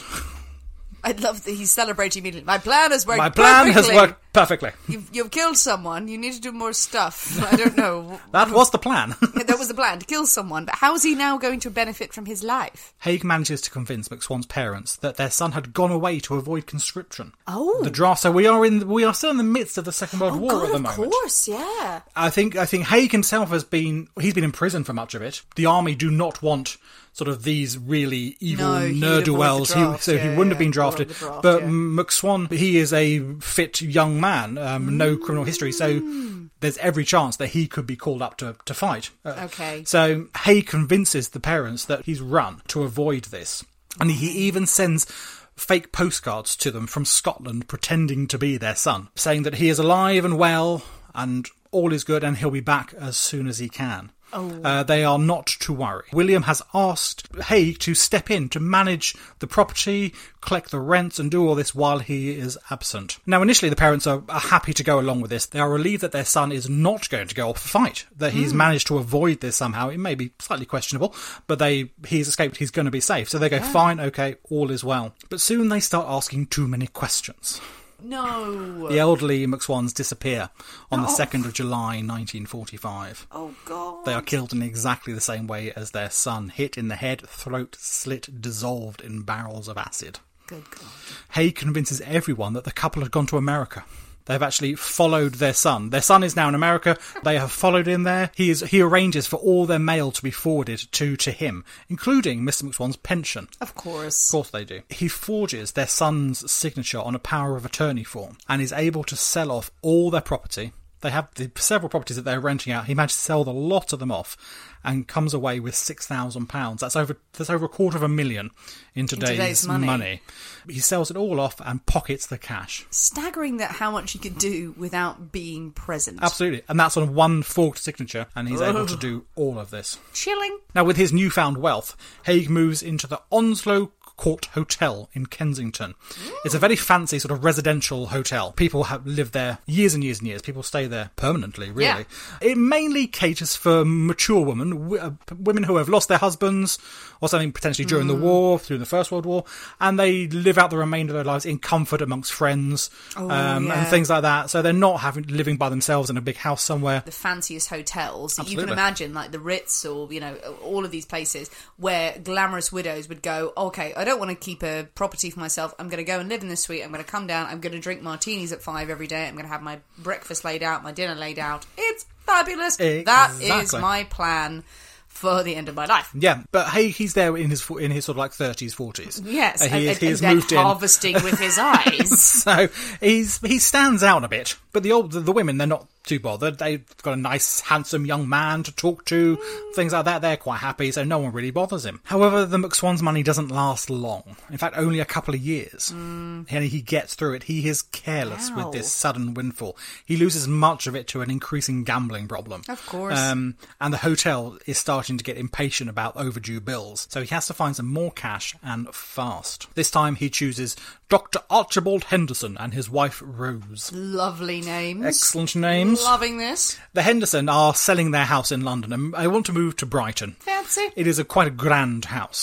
I love that he's celebrating immediately. My plan has worked My plan perfectly. has worked perfectly. You've, you've killed someone. You need to do more stuff. I don't know. That was the plan. That was the plan, to kill someone. But how is he now going to benefit from his life? Haig manages to convince McSwan's parents that their son had gone away to avoid conscription. Oh. The draft. So we are in. We are still in the midst of the Second World Oh, War God, at the of moment. course, yeah. I think. I think Haig himself has been. He's been in prison for much of it. The army do not want sort of these really evil No, he would ne'er do avoid wells. the He, draft, so he yeah, wouldn't have yeah, been drafted. avoid the draft, but yeah. McSwan, he is a fit young man, um, no criminal history. So there's every chance that he could be called up to to fight. Uh, Okay. So Haig convinces the parents that he's run to avoid this. And he even sends fake postcards to them from Scotland pretending to be their son, saying that he is alive and well and all is good and he'll be back as soon as he can. Oh. Uh, they are not to worry. William has asked Haig to step in to manage the property, collect the rents and do all this while he is absent. Now initially the parents are, are happy to go along with this. They are relieved that their son is not going to go off to fight, that he's managed to avoid this somehow. It may be slightly questionable, but they he's escaped, he's going to be safe. So they go, fine, okay, all is well. But soon they start asking too many questions. No. The elderly McSwans disappear on the second of July nineteen forty-five. Oh, God. They are killed in exactly the same way as their son, hit in the head, throat slit, dissolved in barrels of acid. Good God. Haig convinces everyone that the couple had gone to America. They've actually followed their son. Their son is now in America. They have followed him there. He is he arranges for all their mail to be forwarded to, to him, including Mister McSwan's pension. Of course. Of course they do. He forges their son's signature on a power of attorney form and is able to sell off all their property. They have the several properties that they're renting out. He managed to sell the lot of them off and comes away with six thousand pounds. That's over that's over a quarter of a million in today's, today's money. money. He sells it all off and pockets the cash. Staggering that how much he could do without being present. Absolutely. And that's on one forged signature, and he's able to do all of this. Chilling. Now, with his newfound wealth, Haig moves into the Onslow Court Hotel in Kensington. It's a very fancy sort of residential hotel. People have lived there years and years and years. People stay there permanently, really. Yeah. It mainly caters for mature women, w- uh, women who have lost their husbands or something potentially during the war, through the First World War, and they live out the remainder of their lives in comfort amongst friends Oh, um, yeah. and things like that. So they're not having living by themselves in a big house somewhere. The fanciest hotels that you Absolutely. can imagine, like the Ritz or, you know, all of these places where glamorous widows would go, okay, I don't want to keep a property for myself. I'm going to go and live in this suite. I'm going to come down. I'm going to drink martinis at five every day. I'm going to have my breakfast laid out, my dinner laid out. It's fabulous. That is Exactly. my plan for the end of my life. Yeah, but hey, he's there in his in his sort of like thirties, forties. Yes, Uh, and, he, is- and, he and has then moved in. harvesting with his eyes. So he's he stands out a bit, but the old the, the women, they're not too bothered. They've got a nice, handsome young man to talk to, things like that. They're quite happy, so no one really bothers him. However, the McSwan's money doesn't last long. In fact, only a couple of years. Mm. And he gets through it. He is careless Wow. with this sudden windfall. He loses much of it to an increasing gambling problem. Of course. Um, and the hotel is starting to get impatient about overdue bills, so he has to find some more cash and fast. This time he chooses Doctor Archibald Henderson and his wife Rose. Lovely names. Excellent names. Loving this. The Henderson are selling their house in London and they want to move to Brighton. Fancy. It is a quite a grand house.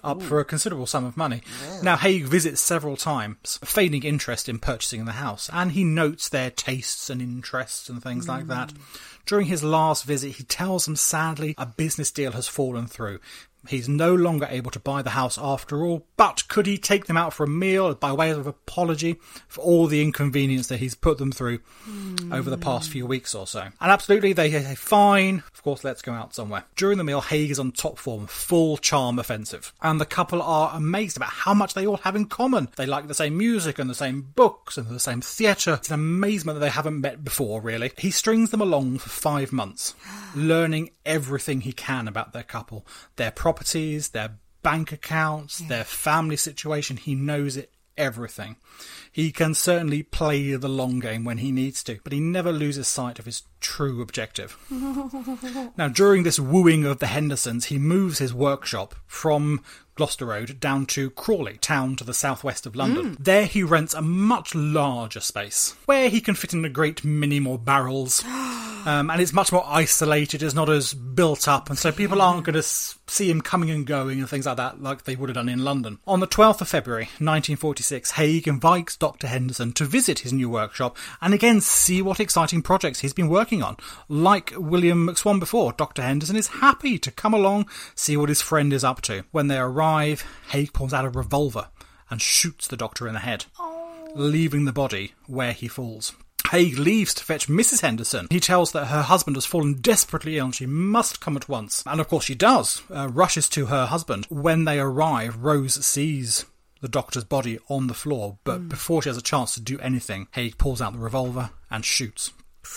up for a considerable sum of money. Yeah. Now, Haig visits several times, feigning interest in purchasing the house, and he notes their tastes and interests and things mm. like that. During his last visit, he tells them, sadly, a business deal has fallen through. He's no longer able to buy the house after all, but could he take them out for a meal by way of apology for all the inconvenience that he's put them through mm. over the past few weeks or so? And absolutely, they say, fine, of course, let's go out somewhere. During the meal, Haig is on top form, full charm offensive. And the couple are amazed about how much they all have in common. They like the same music and the same books and the same theatre. It's an amazement that they haven't met before, really. He strings them along for five months, learning everything he can about their couple, their property, properties, their bank accounts, yeah. their family situation. He knows it, everything. He can certainly play the long game when he needs to, but he never loses sight of his true objective. Now, during this wooing of the Hendersons, he moves his workshop from Gloucester Road down to Crawley, town to the southwest of London. Mm. There he rents a much larger space, where he can fit in a great many more barrels, um, and it's much more isolated, it's not as built up, and so people aren't going to see him coming and going and things like that, like they would have done in London. On the twelfth of February, nineteen forty-six, Haig invites Doctor Henderson to visit his new workshop, and again see what exciting projects he's been working on. Like William McSwan before, Doctor Henderson is happy to come along, see what his friend is up to. When they arrive, Haig pulls out a revolver and shoots the doctor in the head, oh. leaving the body where he falls. Haig leaves to fetch Missus Henderson. He tells that her husband has fallen desperately ill and she must come at once. And of course she does, uh, rushes to her husband. When they arrive, Rose sees the doctor's body on the floor, but mm. before she has a chance to do anything, Haig pulls out the revolver and shoots.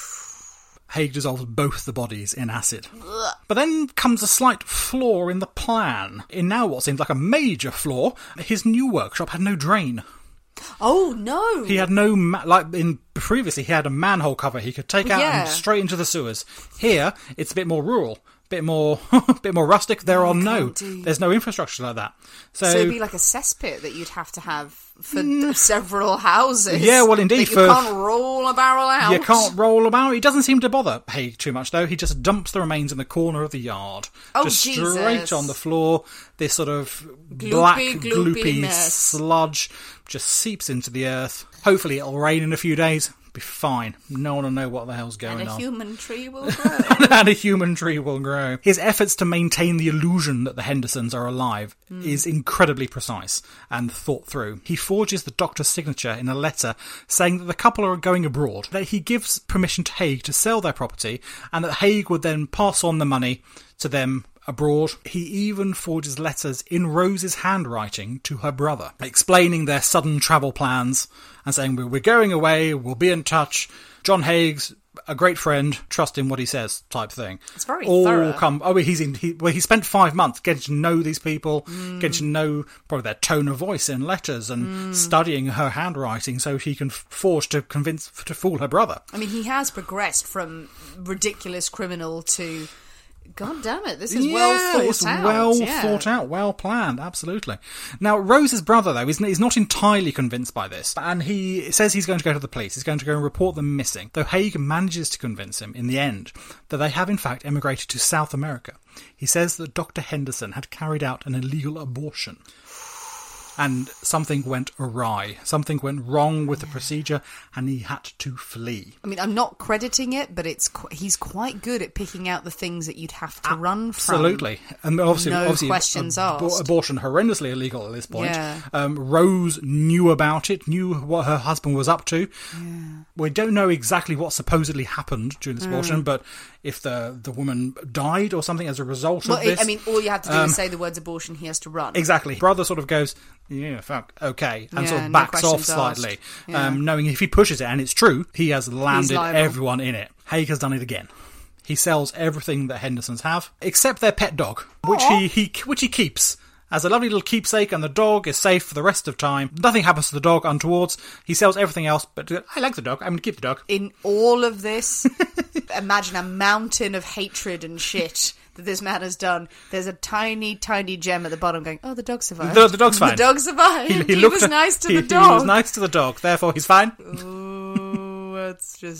Haig dissolves both the bodies in acid. But then comes a slight flaw in the plan. In now what seems like a major flaw, his new workshop had no drain. Oh, no! He had no... Ma- like, in previously, he had a manhole cover he could take out yeah. and straight into the sewers. Here, it's a bit more rural. Bit more, bit more rustic. There are no, do. there's no infrastructure like that. So, so it'd be like a cesspit that you'd have to have for mm, several houses. Yeah, well, indeed. That you for, can't roll a barrel out. You can't roll a barrel. He doesn't seem to bother Haig too much, though. He just dumps the remains in the corner of the yard, oh, just Jesus. straight on the floor. This sort of gloopy, black, gloopy, gloopy mess. sludge just seeps into the earth. Hopefully, it'll rain in a few days. Be fine. No one will know what the hell's going on. And a on. human tree will grow. And a human tree will grow. His efforts to maintain the illusion that the Hendersons are alive mm. is incredibly precise and thought through. He forges the doctor's signature in a letter saying that the couple are going abroad, that he gives permission to Haig to sell their property, and that Haig would then pass on the money to them abroad. He even forges letters in Rose's handwriting to her brother, explaining their sudden travel plans and saying, we're going away, we'll be in touch. John Haig's a great friend, trust in what he says, type thing. It's very All thorough. Come, oh, he's in, he, well, he spent five months getting to know these people, mm. getting to know probably their tone of voice in letters and mm. studying her handwriting so he can forge to convince, to fool her brother. I mean, he has progressed from ridiculous criminal to... God damn it, this is yeah, well thought it's out. well yeah. thought out, well planned, absolutely. Now, Rose's brother, though, is, is not entirely convinced by this, and he says he's going to go to the police, he's going to go and report them missing, though Haig manages to convince him, in the end, that they have in fact emigrated to South America. He says that Doctor Henderson had carried out an illegal abortion. And something went awry. Something went wrong with the procedure, and he had to flee. I mean, I'm not crediting it, but it's qu- he's quite good at picking out the things that you'd have to run from. Absolutely. And obviously, no obviously questions ab- asked. Abortion horrendously illegal at this point. Yeah. Um, Rose knew about it, knew what her husband was up to. Yeah. We don't know exactly what supposedly happened during this mm. abortion, but if the, the woman died or something as a result well, of this... I mean, all you have to do um, is say the words abortion, he has to run. Exactly. Brother sort of goes, yeah, fuck, okay, and yeah, sort of no backs off questions slightly, yeah. um, knowing if he pushes it, and it's true, he has landed everyone in it. Haig has done it again. He sells everything that Hendersons have, except their pet dog, which he, he which he keeps as a lovely little keepsake, and the dog is safe for the rest of time. Nothing happens to the dog untowards. He sells everything else, but I like the dog. I'm going to keep the dog. In all of this, imagine a mountain of hatred and shit that this man has done. There's a tiny, tiny gem at the bottom going, oh, the dog survived. The, the dog's fine. The dog survived. He, he, he was nice to he, the dog. He was nice to the dog, therefore he's fine. Ooh, that's just...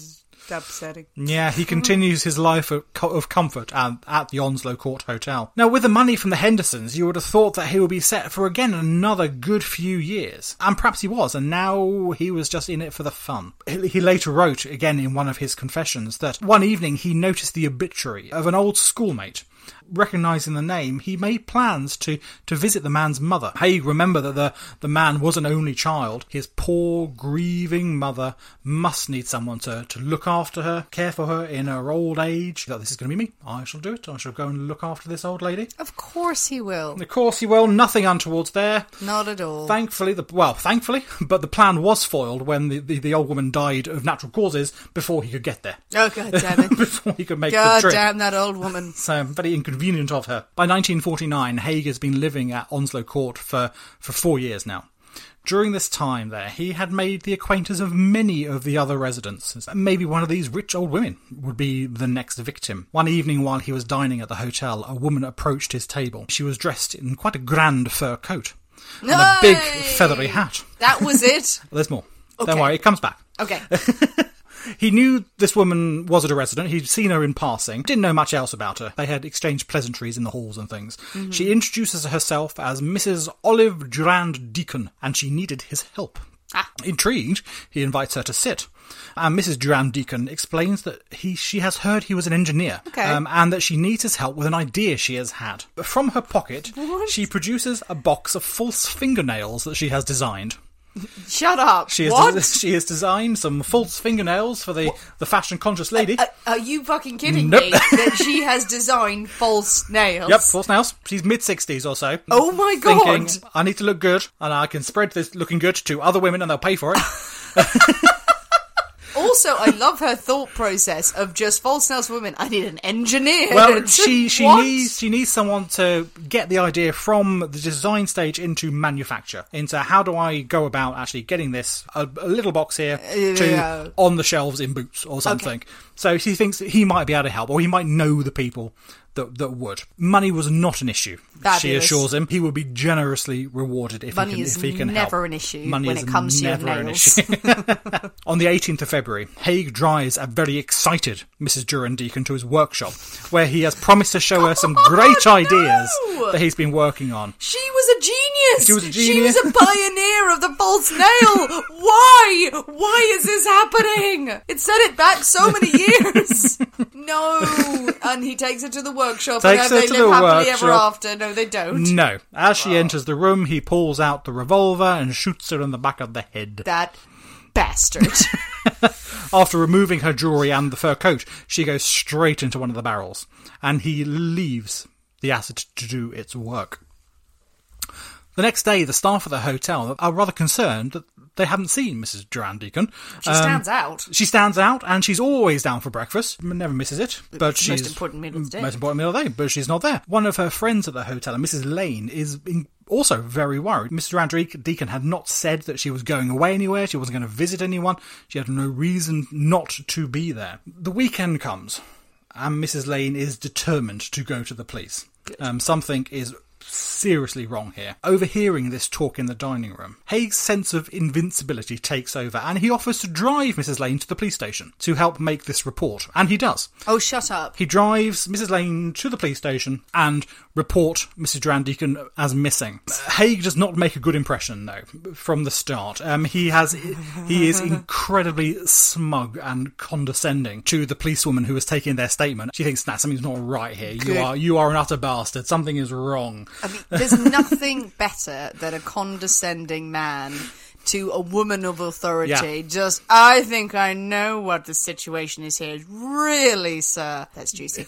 upsetting. Yeah, he continues his life of, co- of comfort at, at the Onslow Court Hotel. Now, with the money from the Hendersons, you would have thought that he would be set for, again, another good few years. And perhaps he was, and now he was just in it for the fun. He, he later wrote, again in one of his confessions, that one evening he noticed the obituary of an old schoolmate. Recognising the name, he made plans to, to visit the man's mother. Haig remembered that the, the man was an only child. His poor, grieving mother must need someone to, to look after her, care for her in her old age. He thought, this is going to be me. I shall do it. I shall go and look after this old lady. Of course he will. Of course he will. Nothing untoward there. Not at all. Thankfully, the well, thankfully, but the plan was foiled when the, the, the old woman died of natural causes before he could get there. Oh, God damn it. Before he could make God the trip. damn that old woman. So, very inconvenient of her. By nineteen forty-nine, Haig has been living at Onslow Court for, for four years now. During this time there, he had made the acquaintance of many of the other residents. Maybe one of these rich old women would be the next victim. One evening while he was dining at the hotel, a woman approached his table. She was dressed in quite a grand fur coat and a big feathery hat. That was it? There's more. Okay. Don't worry, it comes back. Okay. He knew this woman was a resident. He'd seen her in passing. Didn't know much else about her. They had exchanged pleasantries in the halls and things. Mm-hmm. She introduces herself as Missus Olive Durand Deacon, and she needed his help. Ah. Intrigued, he invites her to sit. And Missus Durand Deacon explains that he she has heard he was an engineer, okay. um, and that she needs his help with an idea she has had. From her pocket, what? She produces a box of false fingernails that she has designed. Shut up. She has, what? de- she has designed some false fingernails for the, the fashion-conscious lady. Uh, uh, are you fucking kidding Nope. me that she has designed false nails? Yep, false nails. She's mid-sixties or so. Oh my God. Thinking, I need to look good, and I can spread this looking good to other women and they'll pay for it. Also, I love her thought process of just false nails for women. I need an engineer. Well, she she What? needs she needs someone to get the idea from the design stage into manufacture, into how do I go about actually getting this a, a little box here to Yeah. on the shelves in Boots or something. Okay. So she thinks that he might be able to help, or he might know the people that that would. Money was not an issue. Fabulous. She assures him he will be generously rewarded if Money he can is if he can never help. an issue Money when is it comes to your never an nails. issue. On the eighteenth of February, Haig drives a very excited Missus Durand Deacon to his workshop, where he has promised to show her some great Oh, ideas no! that he's been working on. She was a genius. She was a She genius. was a pioneer of the false nail. Why? Why is this happening? It set it back so many years. No. And he takes her to the workshop Takes and her they to live the happily ever workshop. after. No, they don't. No. As she enters the room, he pulls out the revolver and shoots her in the back of the head. That bastard. After removing her jewellery and the fur coat, she goes straight into one of the barrels, and he leaves the acid to do its work. The next day, the staff at the hotel are rather concerned that they haven't seen Missus Durand Deacon. She stands out. She stands out, and she's always down for breakfast. Never misses it. But It's the she's most important meal of the day. Most important meal of the day, but she's not there. One of her friends at the hotel, Missus Lane, is in, also very worried. Missus Durand Deacon had not said that she was going away anywhere. She wasn't going to visit anyone. She had no reason not to be there. The weekend comes, and Missus Lane is determined to go to the police. Um, something is seriously wrong here. Overhearing this talk in the dining room, Haig's sense of invincibility takes over, and he offers to drive Missus Lane to the police station to help make this report, and he does. Oh, shut up. He drives Missus Lane to the police station and report Missus Durand Deacon as missing. Haig does not make a good impression, though, from the start. Um, he has, he is incredibly smug and condescending to the policewoman who has taken their statement. She thinks, nah, something's not right here. You Good. are, you are an utter bastard. Something is wrong. I mean, there's nothing better than a condescending man to a woman of authority. Yeah. Just, I think I know what the situation is here. Really, sir? That's juicy.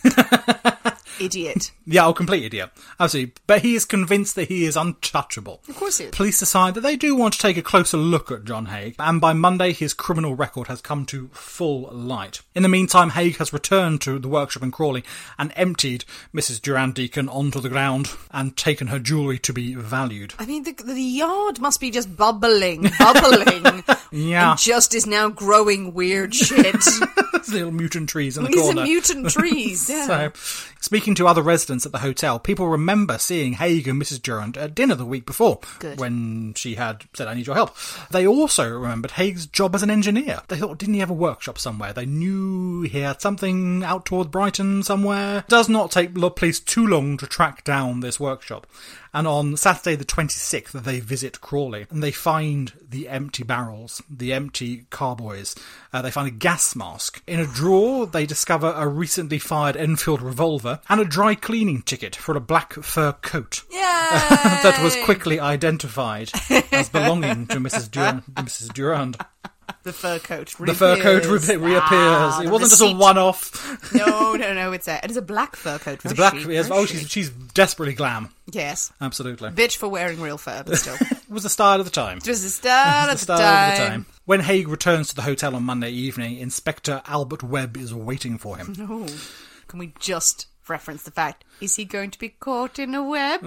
Idiot. Yeah, oh, complete idiot. Absolutely. But he is convinced that he is untouchable. Of course he is. Police decide that they do want to take a closer look at John Haig, and by Monday his criminal record has come to full light. In the meantime, Haig has returned to the workshop in Crawley and emptied Missus Durand Deacon onto the ground and taken her jewellery to be valued. I mean, the, the yard must be just bubbling, bubbling. Yeah. And just is now growing weird shit. Little mutant trees in the These corner. are mutant trees, yeah. So, speaking to other residents at the hotel, people remember seeing Haig and Missus Durand at dinner the week before, Good. when she had said, I need your help. They also remembered Haig's job as an engineer. They thought, didn't he have a workshop somewhere? They knew he had something out toward Brighton somewhere. It does not take the police too long to track down this workshop. And on Saturday the twenty-sixth, they visit Crawley, and they find the empty barrels, the empty carboys. Uh, they find a gas mask. In a drawer, they discover a recently fired Enfield revolver and a dry cleaning ticket for a black fur coat. Yay! That was quickly identified as belonging to Missus Durand. Missus Durand. The fur coat The reappears. fur coat re- reappears. Ah, it the wasn't just a receipt. one-off. No, no, no, it's a, it is a black fur coat. It's a Very black. chic, Yes, very oh, chic. she's she's desperately glam. Yes. Absolutely. Bitch for wearing real fur, but still. It was the style of the time. It was the start The of the style time. of the time. When Haig returns to the hotel on Monday evening, Inspector Albert Webb is waiting for him. Oh, can we just reference the fact, is he going to be caught in a web?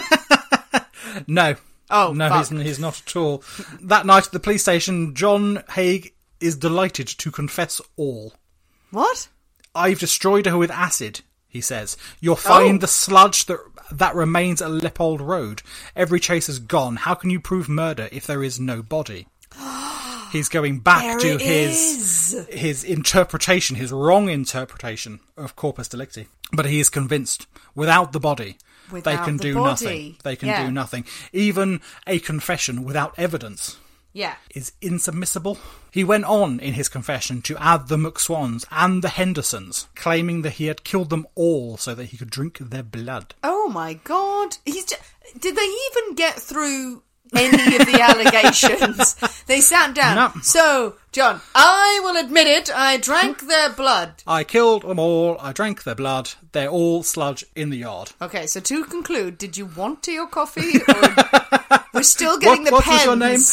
No. Oh, no, fuck. he's, he's not at all. That night at the police station, John Haig is delighted to confess all. What? I've destroyed her with acid, he says. You'll find Oh. the sludge that that remains at Leopold Road. Every chase is gone. How can you prove murder if there is no body? He's going back There to it his is. his interpretation, his wrong interpretation of corpus delicti. But he is convinced, without the body, they Without can the do body. nothing. They can Yeah. do nothing. Even a confession without evidence Yeah. is insubmissible. He went on in his confession to add the McSwans and the Hendersons, claiming that he had killed them all so that he could drink their blood. Oh my god. He's just, did they even get through any of the allegations? They sat down. No. So, John, I will admit it, I drank their blood. I killed them all, I drank their blood, they're all sludge in the yard. Okay, so to conclude, did you want tea or coffee? Or we're still getting What, the what pens.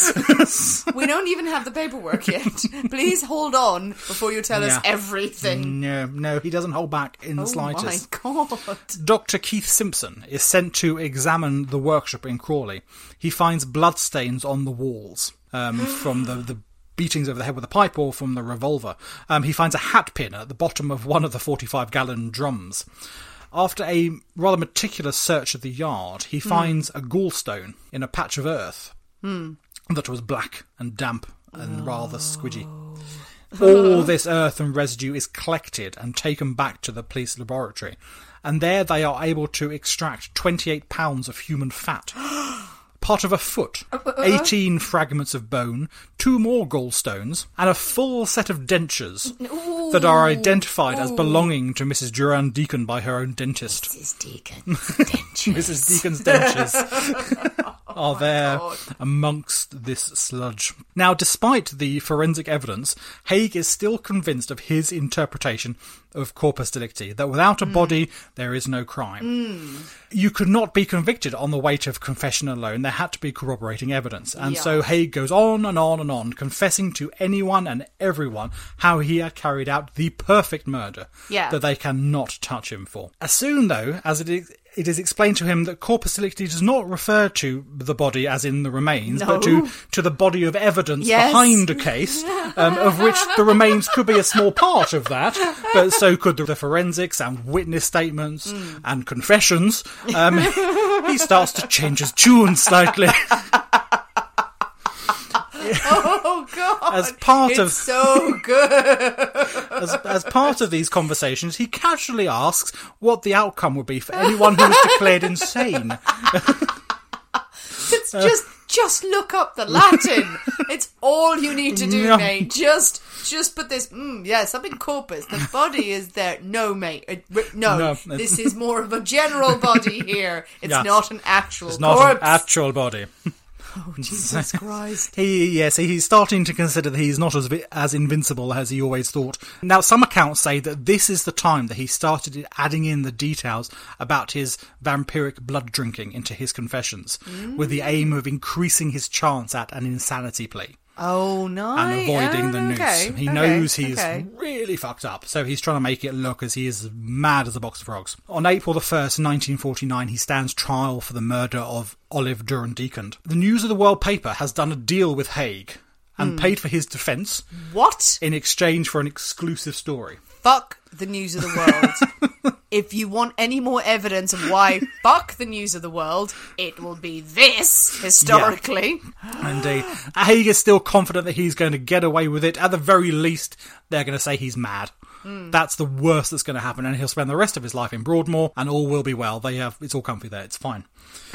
was your name? We don't even have the paperwork yet. Please hold on before you tell us Yeah. everything. No, no, he doesn't hold back in the Oh slightest. my god. Doctor Keith Simpson is sent to examine the workshop in Crawley. He finds bloodstains on the walls um, from the, the beatings over the head with a pipe or from the revolver. Um, he finds a hat pin at the bottom of one of the forty-five gallon drums. After a rather meticulous search of the yard, he finds a gallstone in a patch of earth that was black and damp and rather squidgy. All this earth and residue is collected and taken back to the police laboratory, and there they are able to extract twenty-eight pounds of human fat, part of a foot, eighteen fragments of bone, two more gallstones, and a full set of dentures that are identified as belonging to Missus Durand Deacon by her own dentist. Missus Deacon's dentures. Missus Deacon's dentures are there amongst this sludge. Now, despite the forensic evidence, Haig is still convinced of his interpretation of corpus delicti, that without a body, there is no crime. You could not be convicted on the weight of confession alone. There had to be corroborating evidence. And so Yeah. Haig goes on and on and on, confessing to anyone and everyone how he had carried out the perfect murder Yeah. that they cannot touch him for. As soon, though, as it is, it is explained to him that corpus delicti does not refer to the body as in the remains, No. but to, to the body of evidence Yes. behind a case, um, of which the remains could be a small part of that, but so could the, the forensics and witness statements Mm. and confessions. Um, he starts to change his tune slightly. Oh god. As part it's of- so good. As, as part of these conversations, he casually asks what the outcome would be for anyone who was declared insane. It's just just look up the Latin. It's all you need to do, No. mate. Just just put this. Mm, yeah, something corpus. The body is there. No, mate. It, no, No. this is more of a general body here. It's Yeah. not an actual It's not corpse. an actual body. Oh, Jesus Christ. He, yes, he's starting to consider that he's not as vi- as invincible as he always thought. Now, some accounts say that this is the time that he started adding in the details about his vampiric blood drinking into his confessions, with the aim of increasing his chance at an insanity plea Oh, no. and avoiding the noose. okay, He okay, knows he's okay. really fucked up, so he's trying to make it look as he is mad as a box of frogs. On April the first, nineteen forty-nine, he stands trial for the murder of Olive Durand Deacon. The News of the World paper has done a deal with Haig and paid for his defence What? in exchange for an exclusive story. Fuck the news of the world. If you want any more evidence of why fuck the news of the world, it will be this, historically. Indeed. Haig is still confident that he's going to get away with it. At the very least, they're going to say he's mad. Mm. That's the worst that's going to happen, and he'll spend the rest of his life in Broadmoor, and all will be well. They have it's all comfy there. It's fine.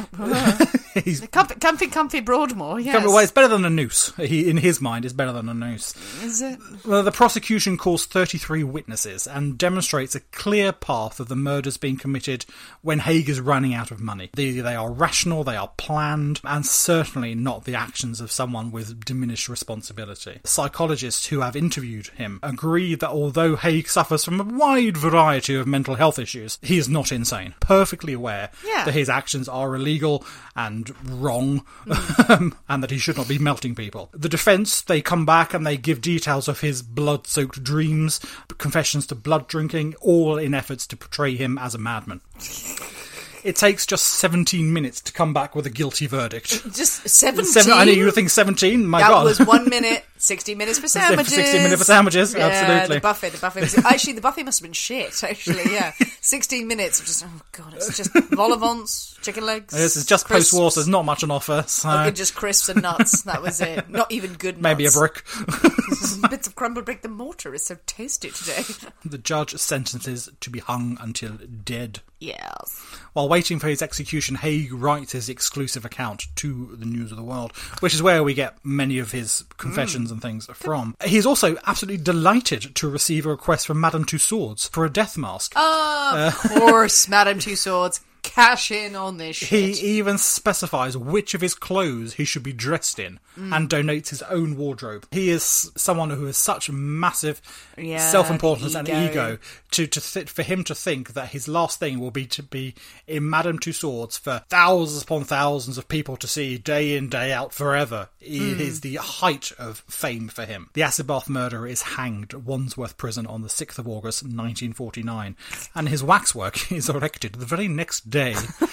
He's comfy, comfy, comfy Broadmoor. Yes. Comfy, well, it's better than a noose. He, in his mind, it's better than a noose. Is it? Well, the prosecution calls thirty-three witnesses and demonstrates a clear path of the murders being committed when Haig is running out of money. They, they are rational, they are planned, and certainly not the actions of someone with diminished responsibility. Psychologists who have interviewed him agree that although Haig suffers from a wide variety of mental health issues, he is not insane. Perfectly aware yeah. that his actions are illegal and wrong, mm. and that he should not be melting people. The defence, they come back and they give details of his blood-soaked dreams, confessions to blood drinking, all in efforts to portray him as a madman. It takes just seventeen minutes to come back with a guilty verdict. Just seventeen? Seven, I know you would think seventeen, my that God. That was one minute, sixty minutes for sandwiches. sixty minutes for sandwiches, yeah, absolutely. the buffet, the buffet. Was, actually, the buffet must have been shit, actually, yeah. sixteen minutes of just, oh God, it's just vol au vents, chicken legs. This is just crisps. post-war, so there's not much on offer. So. Okay, just crisps and nuts, that was it. Not even good nuts. Maybe a brick. Bits of crumbled brick. The mortar is so tasty today. The judge sentences to be hung until dead. Yes. While waiting for his execution, Haig writes his exclusive account to the News of the World, which is where we get many of his confessions mm. and things from. He's also absolutely delighted to receive a request from Madame Tussauds for a death mask. Oh, of uh, course, Madame Tussauds. Cash in on this shit. He even specifies which of his clothes he should be dressed in mm. and donates his own wardrobe. He is someone who has such massive yeah, self-importance ego. and ego to, to th- for him to think that his last thing will be to be in Madame Tussauds for thousands upon thousands of people to see day in, day out forever. Mm. It is the height of fame for him. The acid bath murderer is hanged at Wandsworth Prison on the sixth of August nineteen forty-nine, and his waxwork is erected the very next day.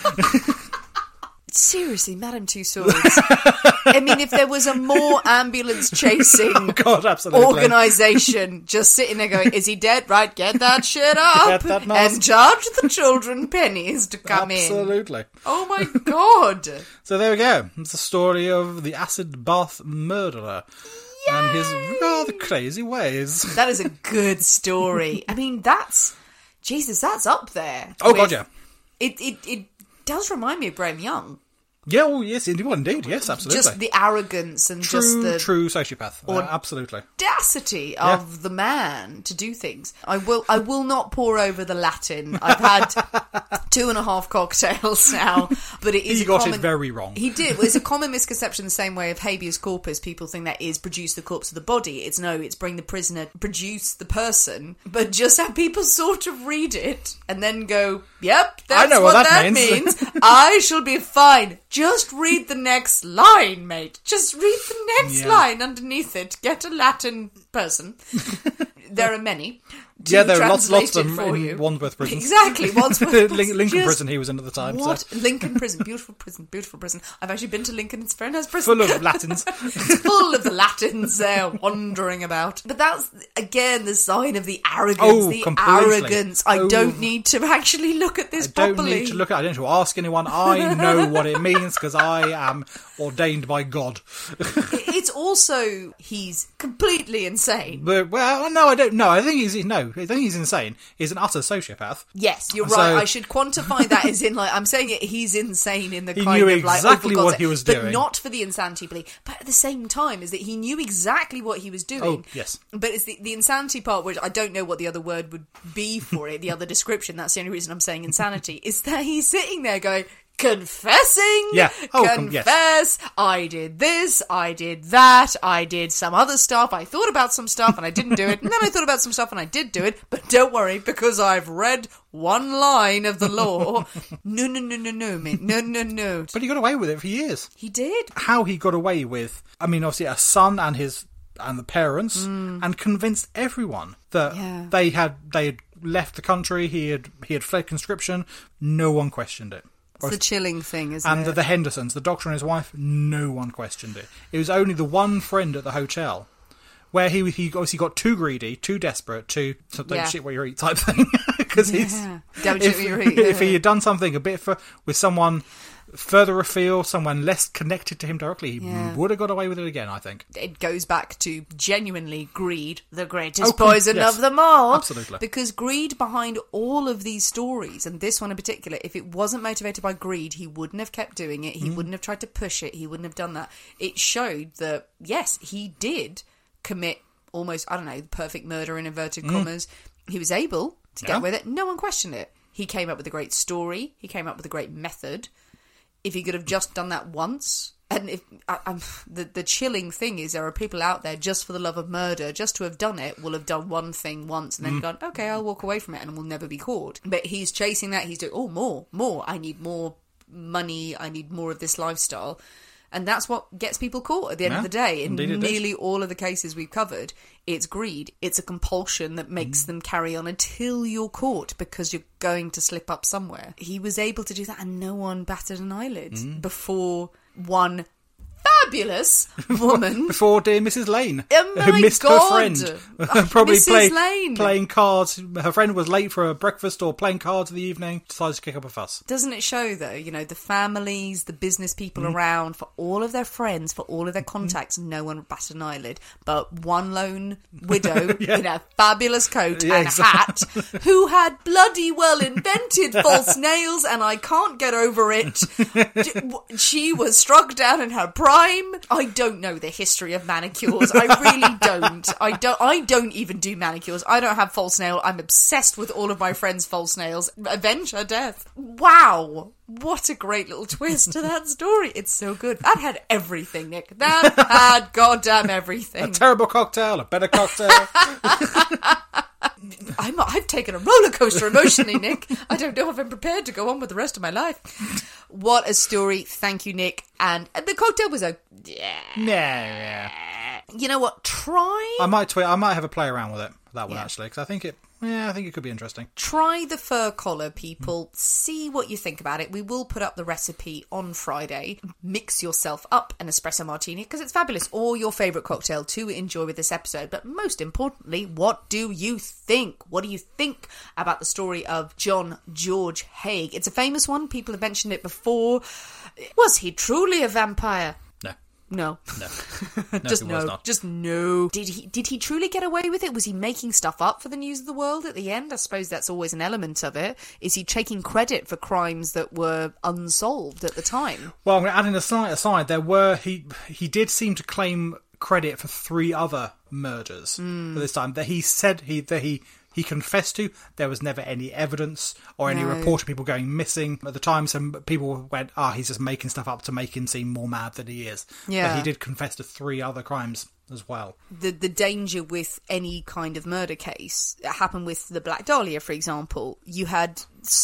Seriously, Madame Tussauds. I mean, if there was a more ambulance chasing oh God, absolutely. organisation just sitting there going, is he dead? Right, get that shit up that mask. and charge the children pennies to come absolutely. in. Absolutely. Oh my God. So there we go. It's the story of the acid bath murderer. Yay! And his rather crazy ways. That is a good story. I mean, that's... Jesus, that's up there. Oh, with, God, yeah. It, it, it does remind me of Graham Young. Yeah, well, yes, indeed, well, indeed, yes, absolutely. Just the arrogance and true, just the... True sociopath, uh, absolutely. Audacity of yeah. the man to do things. I will I will not pour over the Latin. I've had two and a half cocktails now, but it is He a got common, it very wrong. He did. Well, it's a common misconception the same way of habeas corpus. People think that is produce the corpse of the body. It's no, it's bring the prisoner, produce the person, but just how people sort of read it and then go, yep, that's I know what, what that, that means. means. I shall be fine. Just read the next line, mate. Just read the next yeah. line underneath it. Get a Latin person. There are many. Yeah, there are lots, lots of them them in you. Wandsworth Prison. Exactly, Wandsworth Lincoln Just, Prison he was in at the time. What? So. Lincoln Prison. Beautiful prison. Beautiful prison. I've actually been to Lincoln. It's a very nice prison. Full of Latins. It's full of the Latins there wandering about. But that's, again, the sign of the arrogance. Oh, the completely. arrogance. I oh. don't need to actually look at this I don't properly. need to look at it. I don't need to ask anyone. I know what it means because I am ordained by God. It's also, he's completely insane. But, well, no, I don't know. I think he's, no, I think he's insane. He's an utter sociopath. Yes, you're So- right. I should quantify that as in, like, I'm saying it, he's insane in the He kind knew of, like, exactly oh, for God's what sake, he was but doing. not for the insanity plea. But at the same time, is that he knew exactly what he was doing. Oh, yes. But it's the, the insanity part, which I don't know what the other word would be for it, the other description, that's the only reason I'm saying insanity, is that he's sitting there going, confessing, Yeah. Oh, com- confess, yes. I did this, I did that, I did some other stuff, I thought about some stuff and I didn't do it, and then I thought about some stuff and I did do it, but don't worry, because I've read one line of the law. No, no, no, no, no, mate, no, no, no. But he got away with it for years. He did. How he got away with, I mean, obviously a son and his and the parents, mm. and convinced everyone that Yeah. they had they had left the country. He had he had fled conscription. No one questioned it. It's the chilling thing, isn't and it? the, the Hendersons, the doctor and his wife, no one questioned it. It was only the one friend at the hotel where he he obviously got too greedy, too desperate, too don't Yeah. shit what you eat type thing. Because Yeah. he's Don't if, shit what you eat, yeah. if he had done something a bit for with someone further afield, someone less connected to him directly, he Yeah. would have got away with it again, I think. It goes back to genuinely greed, the greatest Oh, cool. poison Yes. of them all. Absolutely. Because greed behind all of these stories, and this one in particular, if it wasn't motivated by greed, he wouldn't have kept doing it. He Mm. wouldn't have tried to push it. He wouldn't have done that. It showed that, yes, he did commit almost, I don't know, the perfect murder in inverted commas. He was able to Yeah. get with it. No one questioned it. He came up with a great story. He came up with a great method. If he could have just done that once, and if I, I'm, the the chilling thing is there are people out there just for the love of murder, just to have done it, will have done one thing once and then gone, okay, I'll walk away from it and will never be caught. But he's chasing that. He's doing, oh, more, more. I need more money. I need more of this lifestyle. And that's what gets people caught at the end Yeah, of the day. In indeed it does. nearly all of the cases we've covered, it's greed. It's a compulsion that makes Mm. them carry on until you're caught because you're going to slip up somewhere. He was able to do that and no one batted an eyelid Mm. before one fabulous woman. Before dear Missus Lane, Oh my who missed God. her friend, Oh, probably Missus play, Lane. playing cards. Her friend was late for a breakfast or playing cards in the evening. Decided to kick up a fuss. Doesn't it show, though, you know, the families, the business people Mm. around, for all of their friends, for all of their contacts, no one batted an eyelid, but one lone widow Yeah. in a fabulous coat Yeah, and exactly. hat, who had bloody well invented false nails, and I can't get over it. She was struck down in her prime. I don't know the history of manicures. I really don't. I don't. I don't even do manicures. I don't have false nail. I'm obsessed with all of my friends' false nails. Avenge her death. Wow. What a great little twist to that story. It's so good. That had everything, Nick. That had goddamn everything. A terrible cocktail, a better cocktail. I'm, I've taken a roller coaster emotionally, Nick. I don't know if I'm prepared to go on with the rest of my life. What a story. Thank you, Nick. And, and the cocktail was a... Yeah. yeah, yeah. You know what? Try... I might tweet. I might have a play around with it. That one Yeah. actually, because I think it. Yeah, I think it could be interesting. Try the fur collar, people. See what you think about it. We will put up the recipe on Friday. Mix yourself up an espresso martini because it's fabulous. Or your favourite cocktail to enjoy with this episode. But most importantly, what do you think? What do you think about the story of John George Haigh? It's a famous one. People have mentioned it before. Was he truly a vampire? No, No. no, no Just it no. was not. Just no. Did he did he truly get away with it? Was he making stuff up for the news of the world at the end? I suppose that's always an element of it. Is he taking credit for crimes that were unsolved at the time? Well, I'm going to add in a slight aside. There were he he did seem to claim credit for three other murders Hmm. at this time that he said he that he. He confessed to. There was never any evidence or any No. report of people going missing at the time. Some people went, "Ah, he's just making stuff up to make him seem more mad than he is." Yeah. But he did confess to three other crimes as well. The the danger with any kind of murder case, it happened with the Black Dahlia, for example. You had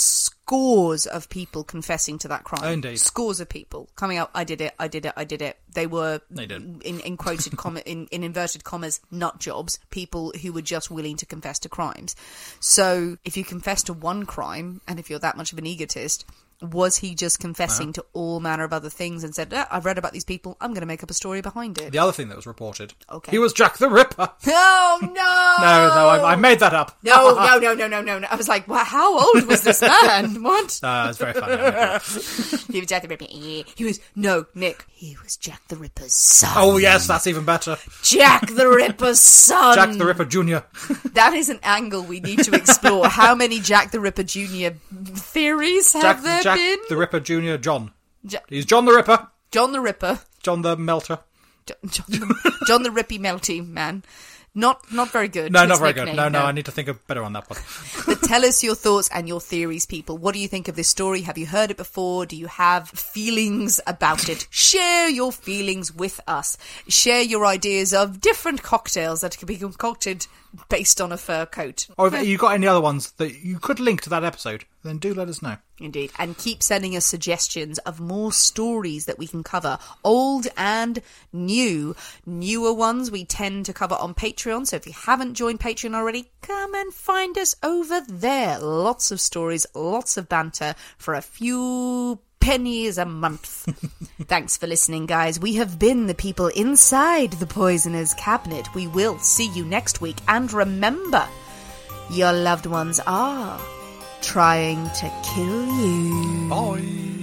scores of people confessing to that crime. Oh, indeed. Scores of people coming out, I did it, I did it, I did it. They were, They did. in, in quoted comma, in, in inverted commas, nut jobs, people who were just willing to confess to crimes. So if you confess to one crime, and if you're that much of an egotist, was he just confessing to all manner of other things and said, ah, I've read about these people, I'm going to make up a story behind it? The other thing that was reported, Okay. he was Jack the Ripper. Oh, no! No, no, I, I made that up. No, no, no, no, no, no, no. I was like, well, how old was this man? What? Uh, it's very funny. I made it up. He was Jack the Ripper. He was, no, Nick. He was Jack the Ripper's son. Oh yes, that's even better. Jack the Ripper's son. Jack the Ripper Junior That is an angle we need to explore. How many Jack the Ripper Junior theories have Jack, there Jack been? the Ripper Junior John. Ja- He's John the Ripper. John the Ripper. John the Melter. John, John, the, John the Rippy Melty man. Not not very good. No, his not very good. nickname, No, no, I need to think of better on that one. But tell us your thoughts and your theories, people. What do you think of this story? Have you heard it before? Do you have feelings about it? Share your feelings with us. Share your ideas of different cocktails that could be concocted based on a fur coat. Or if you got any other ones that you could link to that episode, then do let us know. Indeed. And keep sending us suggestions of more stories that we can cover. Old and new. Newer ones we tend to cover on Patreon. So if you haven't joined Patreon already, come and find us over there. Lots of stories, lots of banter for a few pennies a month. Thanks for listening, guys. We have been the people inside the Poisoner's Cabinet. We will see you next week. And remember, your loved ones are trying to kill you. Bye.